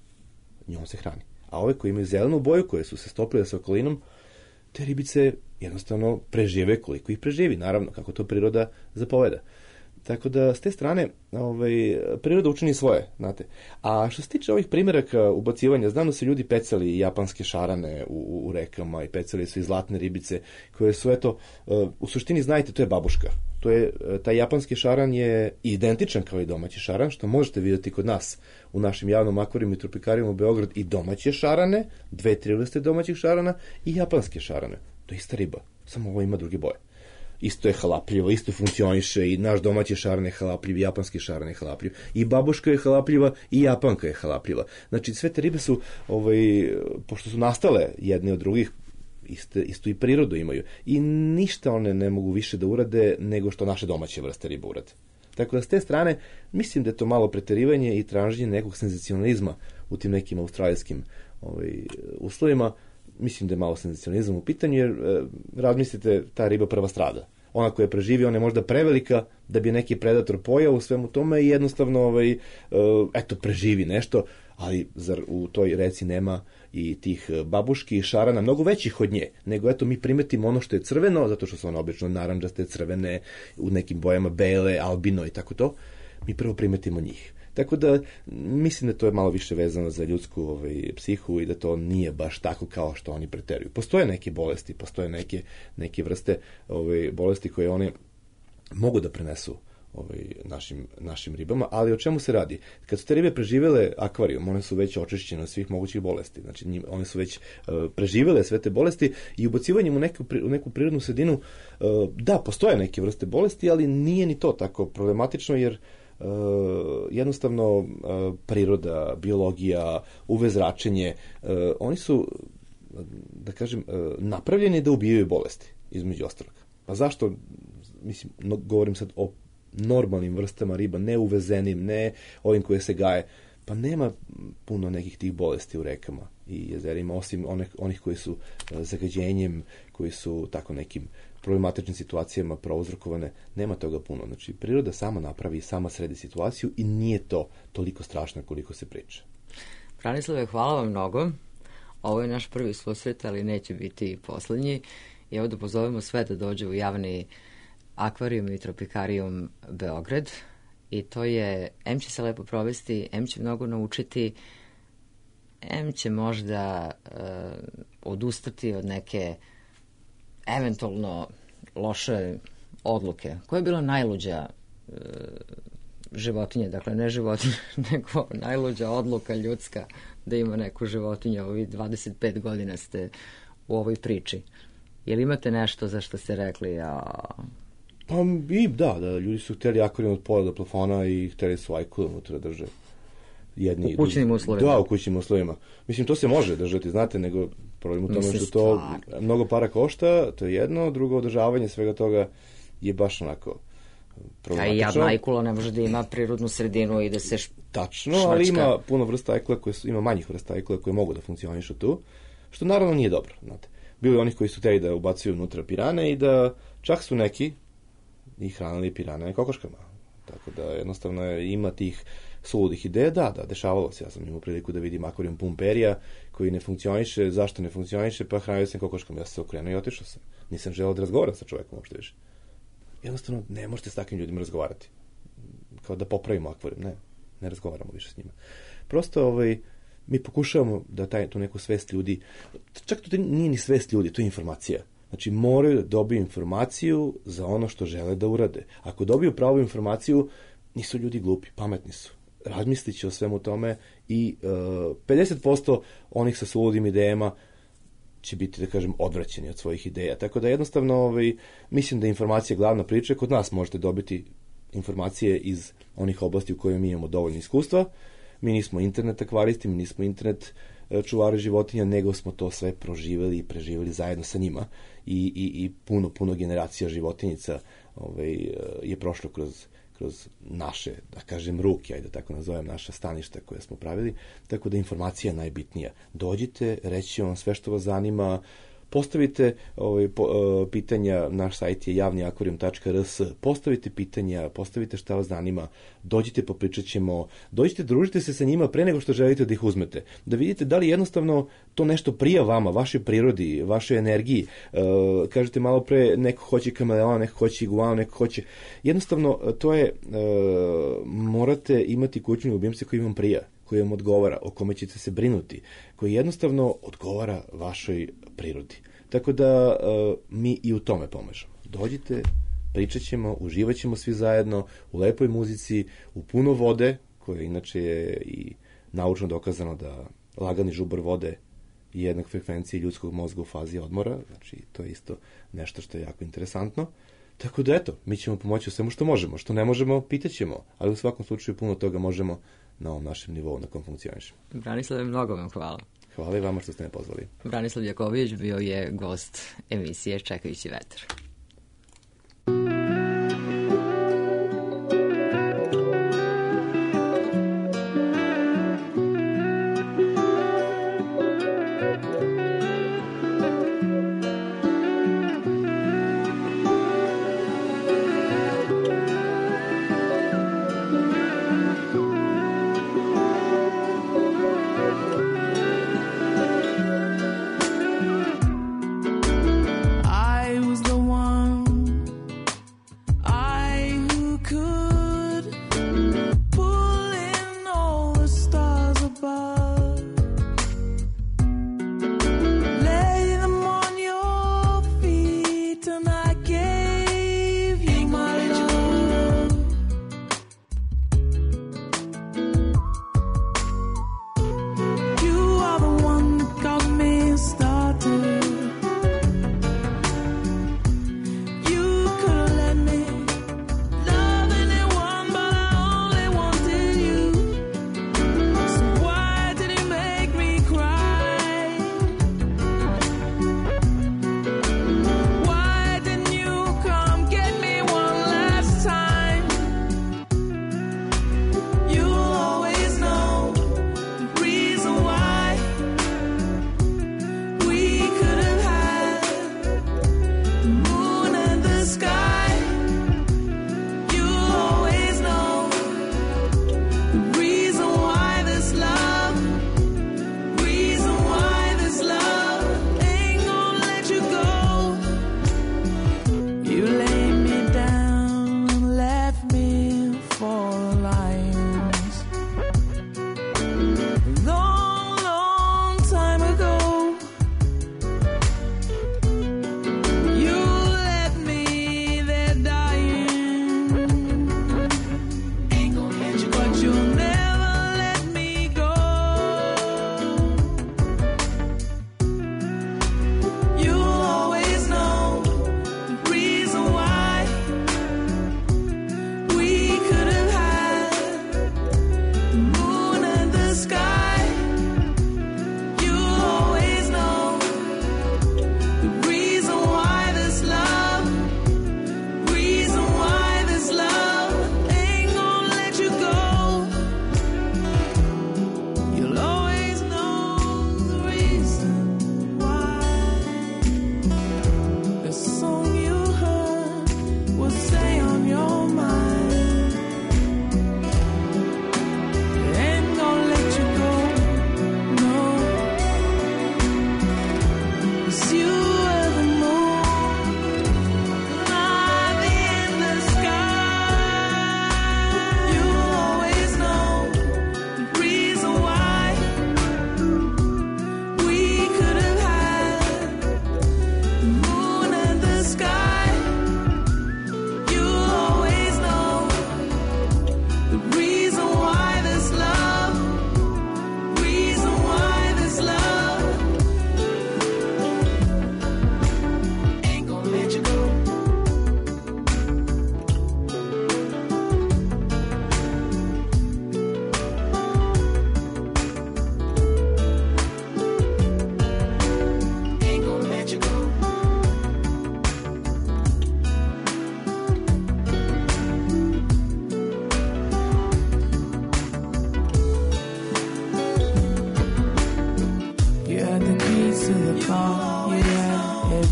Njom se hrani. A ove koje imaju zelenu boju, koje su se stopile sa okolinom, te ribice jednostavno prežive koliko ih preživi, naravno, kako to priroda zapoveda. Tako da, s te strane, ovaj, priroda učini svoje, znate. A što se tiče ovih primjeraka ubacivanja, znam da su ljudi pecali japanske šarane u, u rekama i pecali su i zlatne ribice, koje su, eto, u suštini, znajte, to je babuška. To je, taj japanski šaran je identičan kao i domaći šaran, što možete vidjeti kod nas u našim javnom akvarijumu i tropikarijum u Beograd, i domaće šarane, dve, tri vrste domaćih šarana i japanske šarane. To je ista riba, samo ovo ima druge boje. Isto je halapljivo, isto funkcioniše i naš domaći šaran je halapljiv, i japanski šaran je halapljiv, i babuška je halapljiva, i japanka je halapljiva. Znači, sve te ribe su, ovaj, pošto su nastale jedne od drugih, iste, istu i prirodu imaju. I ništa one ne mogu više da urade nego što naše domaće vrste riba urade. Tako da, s te strane, mislim da je to malo preterivanje i traženje nekog senzacionalizma u tim nekim australijskim ovaj, uslovima. Mislim da je malo senzacionalizam u pitanju, jer e, razmislite, ta riba prva strada. Ona koja preživi, ona je možda prevelika da bi neki predator pojao u svemu tome i jednostavno ovaj, e, eto, preživi nešto, ali zar u toj reci nema i tih babuški i šarana, mnogo većih od nje, nego eto mi primetimo ono što je crveno, zato što su one obično narandžaste, crvene, u nekim bojama bele, albino i tako to, mi prvo primetimo njih. Tako da, mislim da to je malo više vezano za ljudsku ovaj, psihu i da to nije baš tako kao što oni preteruju. Postoje neke bolesti, postoje neke, neke vrste ovaj, bolesti koje one mogu da prenesu ovaj, našim, našim ribama, ali o čemu se radi? Kad su te ribe preživele akvarijum, one su već očišćene od svih mogućih bolesti. Znači, njim, one su već uh, preživele sve te bolesti i ubacivanjem u neku, u neku prirodnu sredinu, uh, da, postoje neke vrste bolesti, ali nije ni to tako problematično, jer Uh, jednostavno uh, priroda, biologija, U V zračenje, uh, oni su, da kažem, uh, napravljeni da ubijaju bolesti, između ostalog. A zašto? Mislim, no, govorim sad o normalnim vrstama riba, ne uvezenim, ne ovim koje se gaje. Pa nema puno nekih tih bolesti u rekama i jezerima, osim onih, onih koji su uh, zagađenjem, koji su tako nekim problematičnim situacijama prouzrokovane, nema toga puno. Znači, priroda sama napravi i sama sredi situaciju i nije to toliko strašno koliko se priča. Branislave, hvala vam mnogo. Ovo je naš prvi susret, ali neće biti poslednji. I evo da pozovemo sve da dođe u javni akvarijum i tropikarijum Beograd. I to je, em će se lepo provesti, em će mnogo naučiti, em će možda uh, odustati od neke eventualno loše odluke. Koja je bila najluđa e, životinja, dakle ne životinja, nego najluđa odluka ljudska da ima neku životinju? Ovi dvadeset pet godina ste u ovoj priči. Jel imate nešto za što ste rekli? A... Pa i da, da, ljudi su htjeli akvarijum od pola do plafona i htjeli su ajku unutra drže. Jedni, u kućnim uslovima. Da, u kućnim uslovima. Mislim, to se može držati, znate, nego problem u tome Mislim, što to stvar. mnogo para košta, to je jedno, drugo održavanje svega toga je baš onako problematično. A i jadna ajkula ne može da ima prirodnu sredinu i da se š... Tačno, švrčka. Ali ima puno vrsta ajkula, koje su, ima manjih vrsta ajkula koje mogu da funkcionišu tu, što naravno nije dobro, znate. Bilo je onih koji su hteli da ubacuju unutra pirane i da čak su neki i hranili pirane kokoškama. Tako da jednostavno je, ima tih suludih ideja, da, da, dešavalo se. Ja sam imao priliku da vidim akvarijum pumperija koji ne funkcioniše. Zašto ne funkcioniše? Pa hranio sam kokoškom. Ja sam se okrenuo i otišao sam. Nisam želeo da razgovaram sa čovekom uopšte više. jednostavno ne možete s takvim ljudima razgovarati. Kao da popravimo akvarijum, ne, ne razgovaramo više s njima. Prosto, ovaj, mi pokušavamo da taj, tu neku svest ljudi, čak to nije ni svest ljudi, to je informacija. Znači, moraju da dobiju informaciju za ono što žele da urade. Ako dobiju pravu informaciju, nisu ljudi glupi, pametni su. Razmislit će o svemu tome i uh, pedeset posto onih sa suludim idejama će biti, da kažem, odvraćeni od svojih ideja. Tako da jednostavno, ovaj, mislim da je informacija glavna priča. Kod nas možete dobiti informacije iz onih oblasti u kojoj mi imamo dovoljno iskustva. Mi nismo internet akvaristi, mi nismo internet čuvari životinja, nego smo to sve proživjeli i preživjeli zajedno sa njima. I, i, i puno, puno generacija životinjica ovaj, je prošlo kroz kroz naše, da kažem, ruke, ajde tako nazovem, naša staništa koje smo pravili, tako da informacija je najbitnija. Dođite, reći vam sve što vas zanima, postavite ovaj, po, uh, pitanja, naš sajt je javni akvarijum tačka r s, postavite pitanja, postavite šta vas zanima, dođite, popričat ćemo, dođite, družite se sa njima pre nego što želite da ih uzmete. Da vidite da li jednostavno to nešto prija vama, vašoj prirodi, vašoj energiji. Uh, kažete malo pre, neko hoće kameleona, neko hoće iguanu, neko hoće... Jednostavno, to je, uh, morate imati kućni ljubimce koji vam prija, koji vam odgovara, o kome ćete se brinuti, koji jednostavno odgovara vašoj prirodi. Tako da uh, mi i u tome pomažemo. Dođite, pričat ćemo, uživat ćemo svi zajedno u lepoj muzici, u puno vode, koja inače je i naučno dokazano da lagani žubor vode je jednak frekvenciji ljudskog mozga u fazi odmora, znači to je isto nešto što je jako interesantno. Tako da eto, mi ćemo pomoći u svemu što možemo, što ne možemo, pitat ćemo, ali u svakom slučaju puno toga možemo na ovom našem nivou na kom funkcionišemo. Branislav, mnogo vam hvala. Hvala i vama što ste me pozvali. Branislav Jaković bio je gost emisije Čekajući vetar. I was the one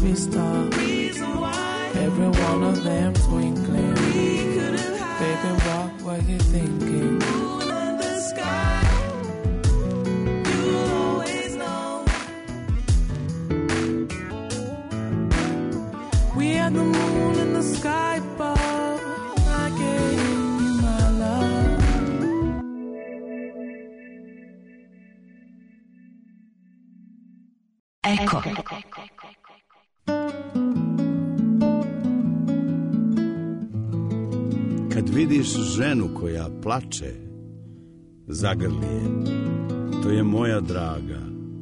movie star. Every one of them twinkling. Baby, what were you thinking? Moon in the sky, you'll always know. We had the moon in the sky above. I gave you my love. Eko. Kad vidiš ženu koja plače, zagrli je. To je moja draga.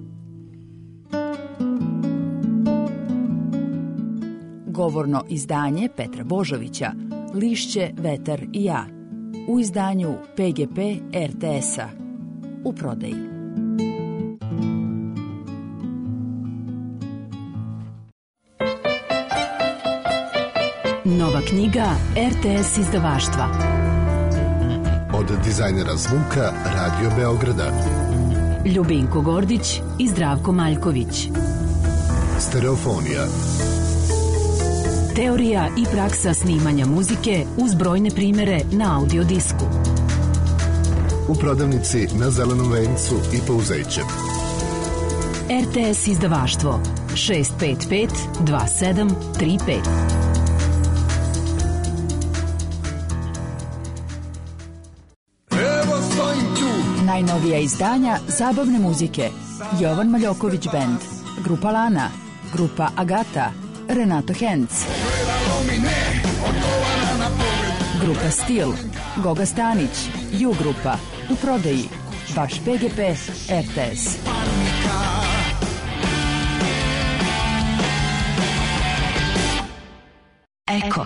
Govorno izdanje Petra Božovića, Lišće, vetar i ja, u izdanju P G P R T S-a, u prodaji. Nova knjiga R T S izdavaštva. Od dizajnera zvuka Radio Beograda. Ljubinko Gordić i Zdravko Maljković. Stereofonija. Teorija i praksa snimanja muzike uz brojne primere na audio disku. U prodavnici na Zelenom vencu i Pouzećem. R T S izdavaštvo šest pet pet dva sedam tri pet. Najnovija izdanja zabavne muzike. Jovan Maljoković Band, grupa Lana, grupa Agata, Renato Henc, grupa Stil, Goga Stanić, Ju grupa, u prodaji, vaš P G P R T S. Eko.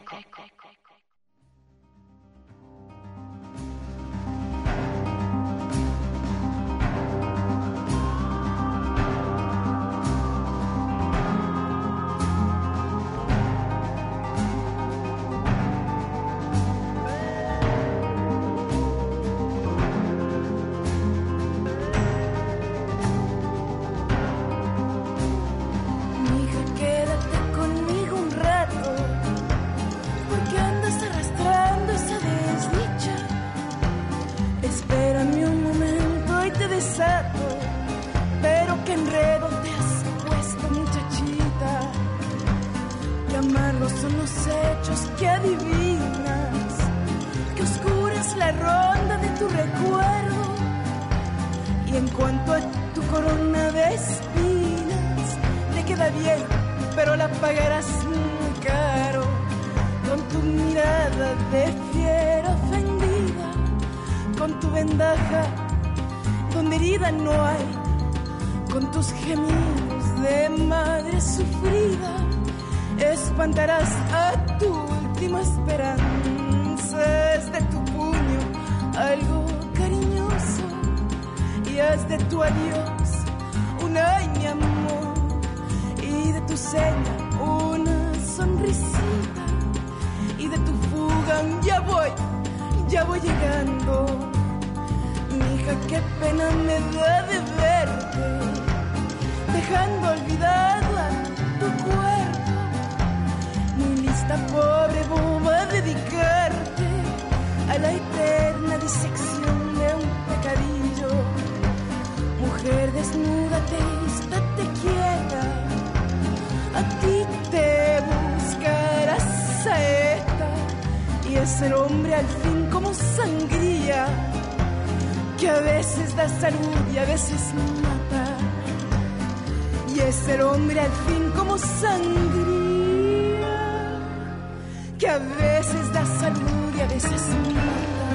Espantarás a tu última esperanza. Es de tu puño algo cariñoso y haz de tu adiós un ay mi amor y de tu seña una sonrisita y de tu fuga ya voy, ya voy llegando. Mija, qué pena me da de verte dejando olvidada tu cuerpo. Esta pobre boba a dedicarte a la eterna disección de un pecadillo. Mujer, desnúdate, estate quieta. A ti te buscará saeta y es el hombre al fin como sangría que a veces da salud y a veces mata. Y es el hombre al fin como sangría que a veces da salud y a veces mata.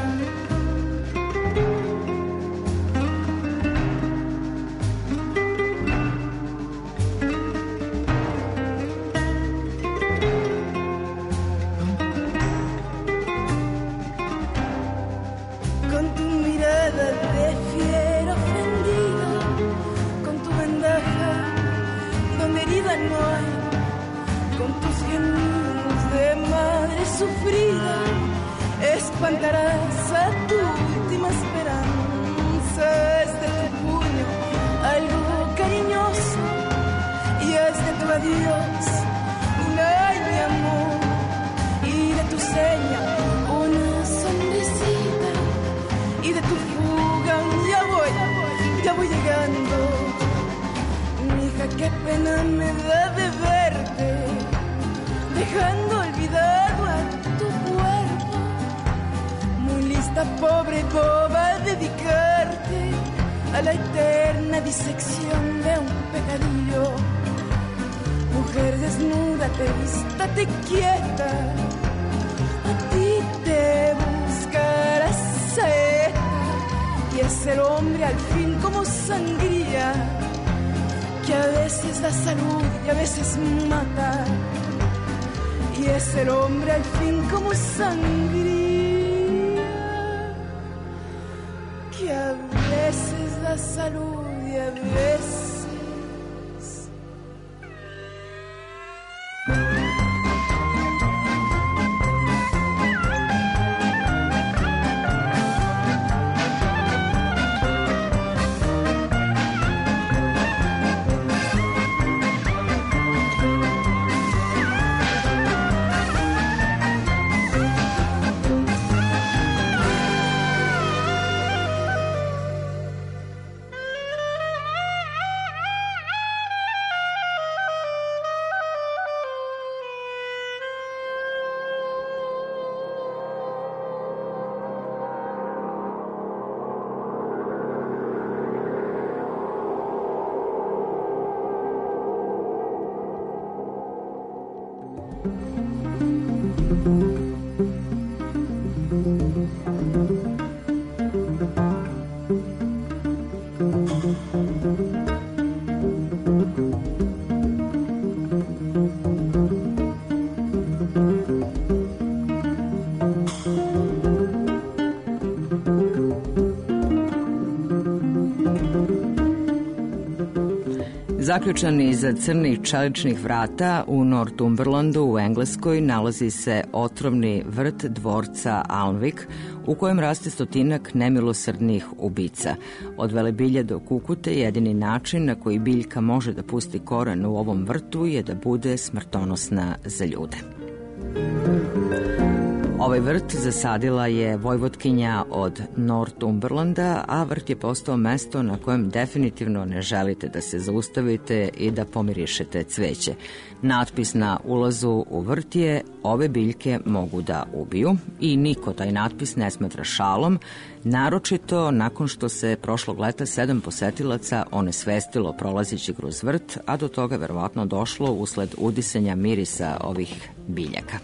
Con tu mirada de fiera ofendida, con tu vendaja donde herida no hay, con tus gemidos de madre sufrida, espantarás a tu última esperanza. Es de tu puño algo cariñoso y es de tu adiós adiós, un ay mi amor, y de tu seña una sonrisita, y de tu fuga ya voy, ya voy llegando. Mija, qué pena me da de verte, dejando olvidado a tu cuerpo. Muy lista, pobre boba, a dedicarte a la eterna disección de un pecadillo. Mujer desnuda, te estate quieta, a ti te buscará seta, y es el hombre al fin como sangría, que a veces da salud y a veces mata, y es el hombre al fin como sangría, que a veces da salud y a veces Zaključan iza crnih čeličnih vrata u Northumberlandu u Engleskoj nalazi se otrovni vrt dvorca Alnwick u kojem raste stotinak nemilosrdnih ubica. Od velebilja do kukute jedini način na koji biljka može da pusti koren u ovom vrtu je da bude smrtonosna za ljude. Ovaj vrt zasadila je vojvotkinja od Northumberlanda, a vrt je postao mesto na kojem definitivno ne želite da se zaustavite i da pomirišete cveće. Natpis na ulazu u vrt je "Ove biljke mogu da ubiju" i niko taj natpis ne smatra šalom, naročito nakon što se prošlog leta sedam posetilaca onesvestilo prolazeći kroz vrt, a do toga verovatno došlo usled udisanja mirisa ovih biljaka.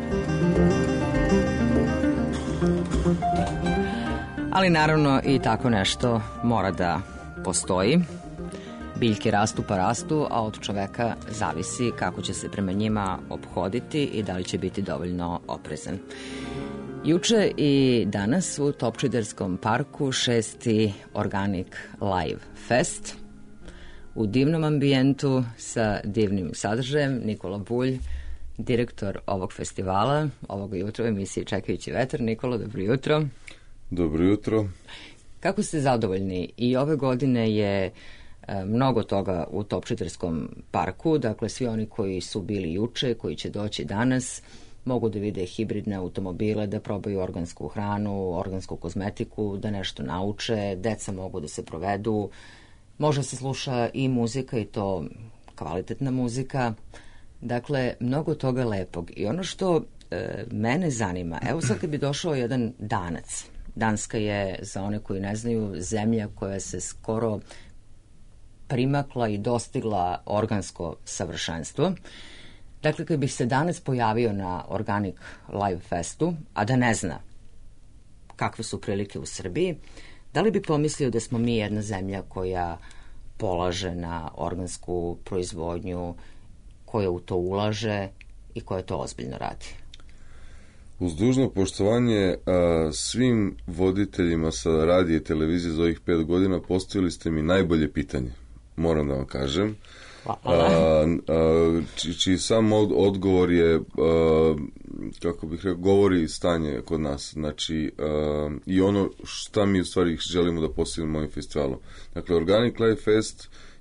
Ali naravno i tako nešto mora da postoji. Biljke rastu pa rastu, a od čoveka zavisi kako će se prema njima ophoditi i da li će biti dovoljno oprezan. Juče i danas u Topčiderskom parku šesti Organic Live Fest. U divnom ambijentu sa divnim sadržajem Nikola Bulj, direktor ovog festivala, ovog jutra u emisiji Čekajući vetar. Nikola, dobro jutro. Dobro jutro. Kako ste zadovoljni? I ove godine je e, mnogo toga u Topčiderskom parku, dakle svi oni koji su bili juče, koji će doći danas, mogu da vide hibridne automobile, da probaju organsku hranu, organsku kozmetiku, da nešto nauče, deca mogu da se provedu, može se sluša i muzika i to kvalitetna muzika. Dakle, mnogo toga lepog. I ono što e, mene zanima, evo sad kad bi došao jedan Danac, Danska je, za one koji ne znaju, zemlja koja se skoro primakla i dostigla organsko savršenstvo. Dakle, kad bi se danas pojavio na Organic Live Festu, a da ne zna kakve su prilike u Srbiji, da li bi pomislio da smo mi jedna zemlja koja polaže na organsku proizvodnju, koja u to ulaže i koja to ozbiljno radi? Uz dužno poštovanje a, svim voditeljima sa radija i televizije za ovih pet godina postavili ste mi najbolje pitanje, moram da vam kažem. A, a, či, čiji sam od, odgovor je, a, kako bih rekao, govori stanje kod nas. Znači, a, i ono šta mi u stvari želimo da postavimo ovim festivalom. Dakle, Organic Live Fest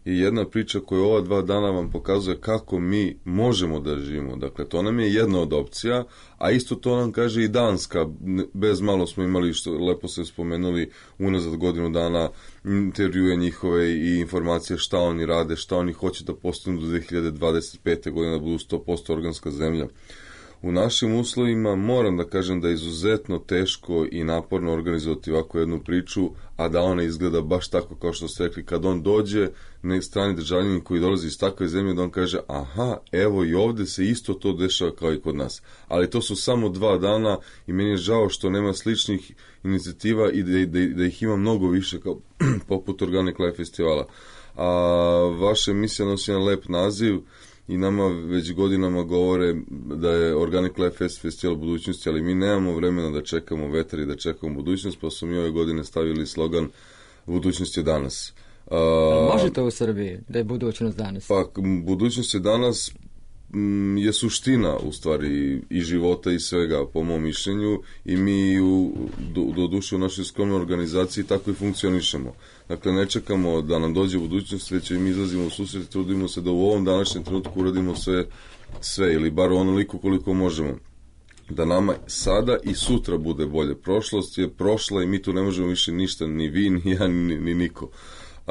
je jedna priča koja ova dva dana vam pokazuje kako mi možemo da živimo. Dakle, to nam je jedna od opcija, a isto to nam kaže i Danska. Bez malo smo imali, što lepo ste spomenuli, unazad godinu dana intervjue njihove i informacije šta oni rade, šta oni hoće da postignu do dve hiljade dvadeset pete. godine da budu sto posto organska zemlja. U našim uslovima moram da kažem da je izuzetno teško i naporno organizovati ovakvu jednu priču, a da ona izgleda baš tako kao što ste rekli. Kad on dođe, ne strani državljanin koji dolazi iz takve zemlje, da on kaže, aha, evo i ovde se isto to dešava kao i kod nas. Ali to su samo dva dana i meni je žao što nema sličnih inicijativa i da, da, da ih ima mnogo više kao poput Organic Life festivala. A vaša emisija nosi jedan lep naziv i nama već godinama govore da je Organic Life Fest festival budućnosti, ali mi nemamo vremena da čekamo vetar i da čekamo budućnost, pa su mi ove godine stavili slogan budućnost je danas. A, može to u Srbiji, da je budućnost danas? Pa, budućnost je danas m, je suština u stvari i života i svega, po mom mišljenju, i mi u, do, do duše u našoj skromnoj organizaciji tako i funkcionišemo. Dakle, ne čekamo da nam dođe budućnost, već mi izlazimo u susret i trudimo se da u ovom današnjem trenutku uradimo sve, sve ili bar onoliko koliko možemo. Da nama sada i sutra bude bolje. Prošlost je prošla i mi tu ne možemo više ništa, ni vi, ni ja, ni, ni niko. A,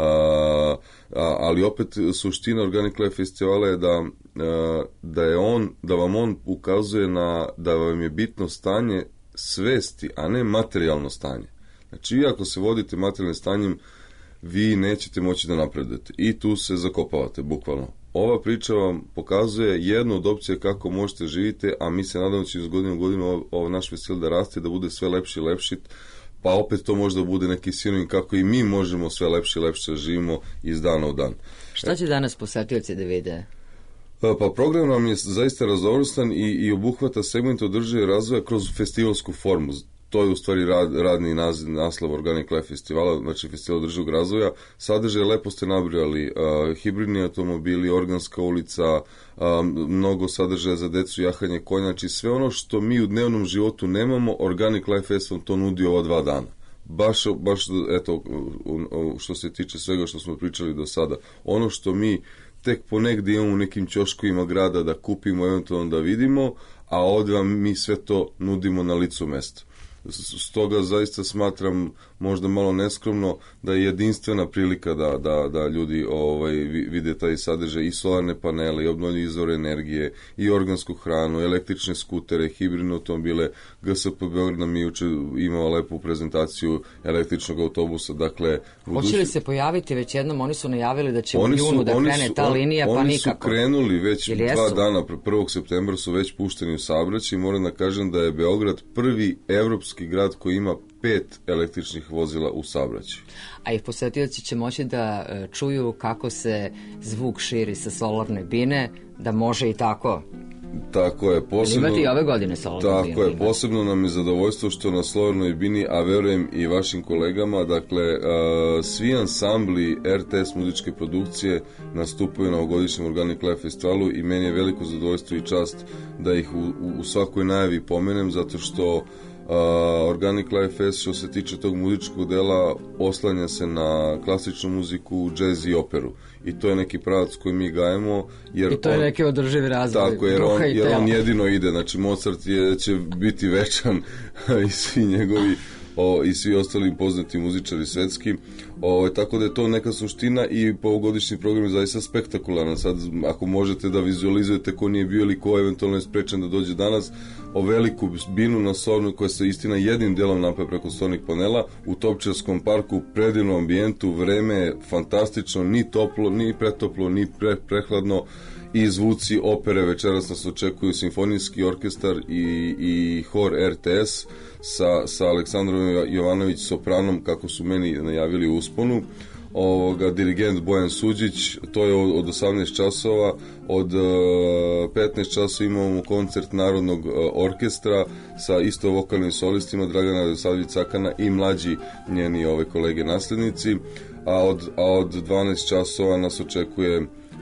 a, ali opet suština Organic Life festivala je da, a, da, je on, da vam on ukazuje na, da vam je bitno stanje svesti, a ne materijalno stanje. Znači, vi ako se vodite materijalnim stanjem, vi nećete moći da napredujete i tu se zakopavate, bukvalno. Ova priča vam pokazuje jednu od opcija kako možete živite, a mi se nadamo će iz godinu u godinu ovo, ovo naš festival da raste, da bude sve lepši i lepši, pa opet to možda bude neki sinonim kako i mi možemo sve lepši i lepši da živimo iz dana u dan. Šta će danas posetioci da vide? Pa program nam je zaista raznovrstan i, i obuhvata segment održive razvoja kroz festivalsku formu. To je u stvari rad, radni naziv, naslov Organic Life festivala, znači festival održivog razvoja. Sadržaje lepo ste nabrojali, uh, hibridni automobili, organska ulica, um, mnogo sadržaja za decu, jahanje konja, znači sve ono što mi u dnevnom životu nemamo, Organic Life festival to nudi ova dva dana. Baš, baš eto, što se tiče svega što smo pričali do sada, ono što mi tek ponegde imamo u nekim ćoškovima grada da kupimo, eventualno da vidimo, a ovdje vam mi sve to nudimo na licu mesta. Stoga zaista smatram možda malo neskromno da je jedinstvena prilika da, da, da ljudi ovaj, vide taj sadržaj i solarne panele i obnovljive izvore energije i organsku hranu, električne skutere, hibridne automobile. G S P Beograd nam je juče imao lepu prezentaciju električnog autobusa. Dakle, budući... Hoće li se pojaviti već jednom? Oni su najavili da će u junu da krene su, ta linija, on, pa oni nikako. Oni su krenuli već dva dana, prvog septembra su već pušteni u saobraćaj i moram da kažem da je Beograd prvi evropski grad koji ima pet električnih vozila u saobraćaju. A i posetioci će moći da čuju kako se zvuk širi sa solarne bine, da može i tako. Tako je, posebno... Imati i ove godine solarne tako bine. Tako je, posebno nam je zadovoljstvo što na solarnoj bini, a verujem i vašim kolegama, dakle, uh, svi ansambli R T S muzičke produkcije nastupaju na ovogodišnjem Organic Life festivalu i meni je veliko zadovoljstvo i čast da ih u, u, u svakoj najavi pomenem, zato što Uh, Organic Life Fest što se tiče tog muzičkog dela oslanja se na klasičnu muziku, džez i operu i to je neki pravac koji mi gajemo jer i to je on, neki održivi razvoj tako, jer, on, jer on jedino ide, znači Mozart je, će biti večan i svi njegovi o, i svi ostali poznati muzičari svetski, o, tako da je to neka suština i ovogodišnji program je zaista spektakularan. Sad ako možete da vizualizujete ko nije bio ili ko eventualno je sprečan da dođe danas, o veliku binu na Sornu koja se istina jednim delom napaja preko sornih panela u Topčarskom parku, predivnom ambijentu, vreme je fantastično, ni toplo, ni pretoplo, ni pre, prehladno i zvuci opere. Večeras nas očekuju simfonijski orkestar i, i hor R T S sa, sa Aleksandrom Jovanović sopranom, kako su meni najavili u usponu. Ovoga, dirigent Bojan Suđić, to je od, od osamnaest časova, od uh, petnaest časova imamo koncert Narodnog uh, orkestra sa isto vokalnim solistima Dragana Radosavljević Cakana i mlađi njeni ove kolege naslednici, a od, a od dvanaest časova nas očekuje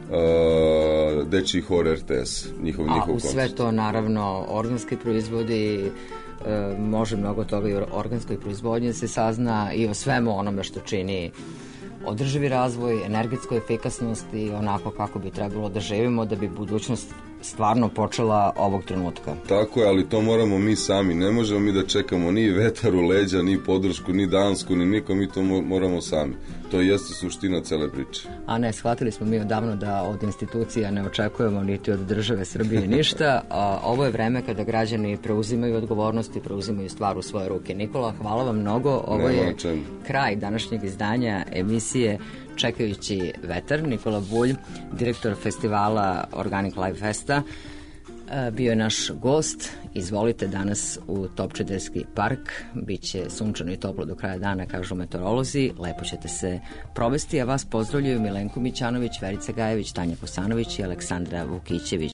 uh, dečiji hor R T S, njihov, a njihov u sve koncert. to naravno organski proizvodi, e, može mnogo toga i o organskoj proizvodnji se sazna i o svemu onome što čini održivi razvoj, energetsku efikasnost i onako kako bi trebalo da živimo da bi budućnost stvarno počela ovog trenutka. Tako je, ali to moramo mi sami. Ne možemo mi da čekamo ni vetar u leđa, ni podršku, ni Dansku, ni nikom. Mi to moramo sami. To jeste suština cele priče. A ne, shvatili smo mi odavno da od institucija ne očekujemo niti od države Srbije ništa. A, ovo je vreme kada građani preuzimaju odgovornosti, preuzimaju stvar u svoje ruke. Nikola, hvala vam mnogo. Ovo je kraj današnjeg izdanja emisije Čekajući vetar. Nikola Bulj, direktor festivala Organic Life Festa, bio je naš gost. Izvolite danas u Topčiderski park. Biće sunčano i toplo do kraja dana, kažu meteorolozi. Lepo ćete se provesti, a vas pozdravljaju Milenko Mićanović, Verica Gajević, Tanja Kosanović i Aleksandra Vukićević.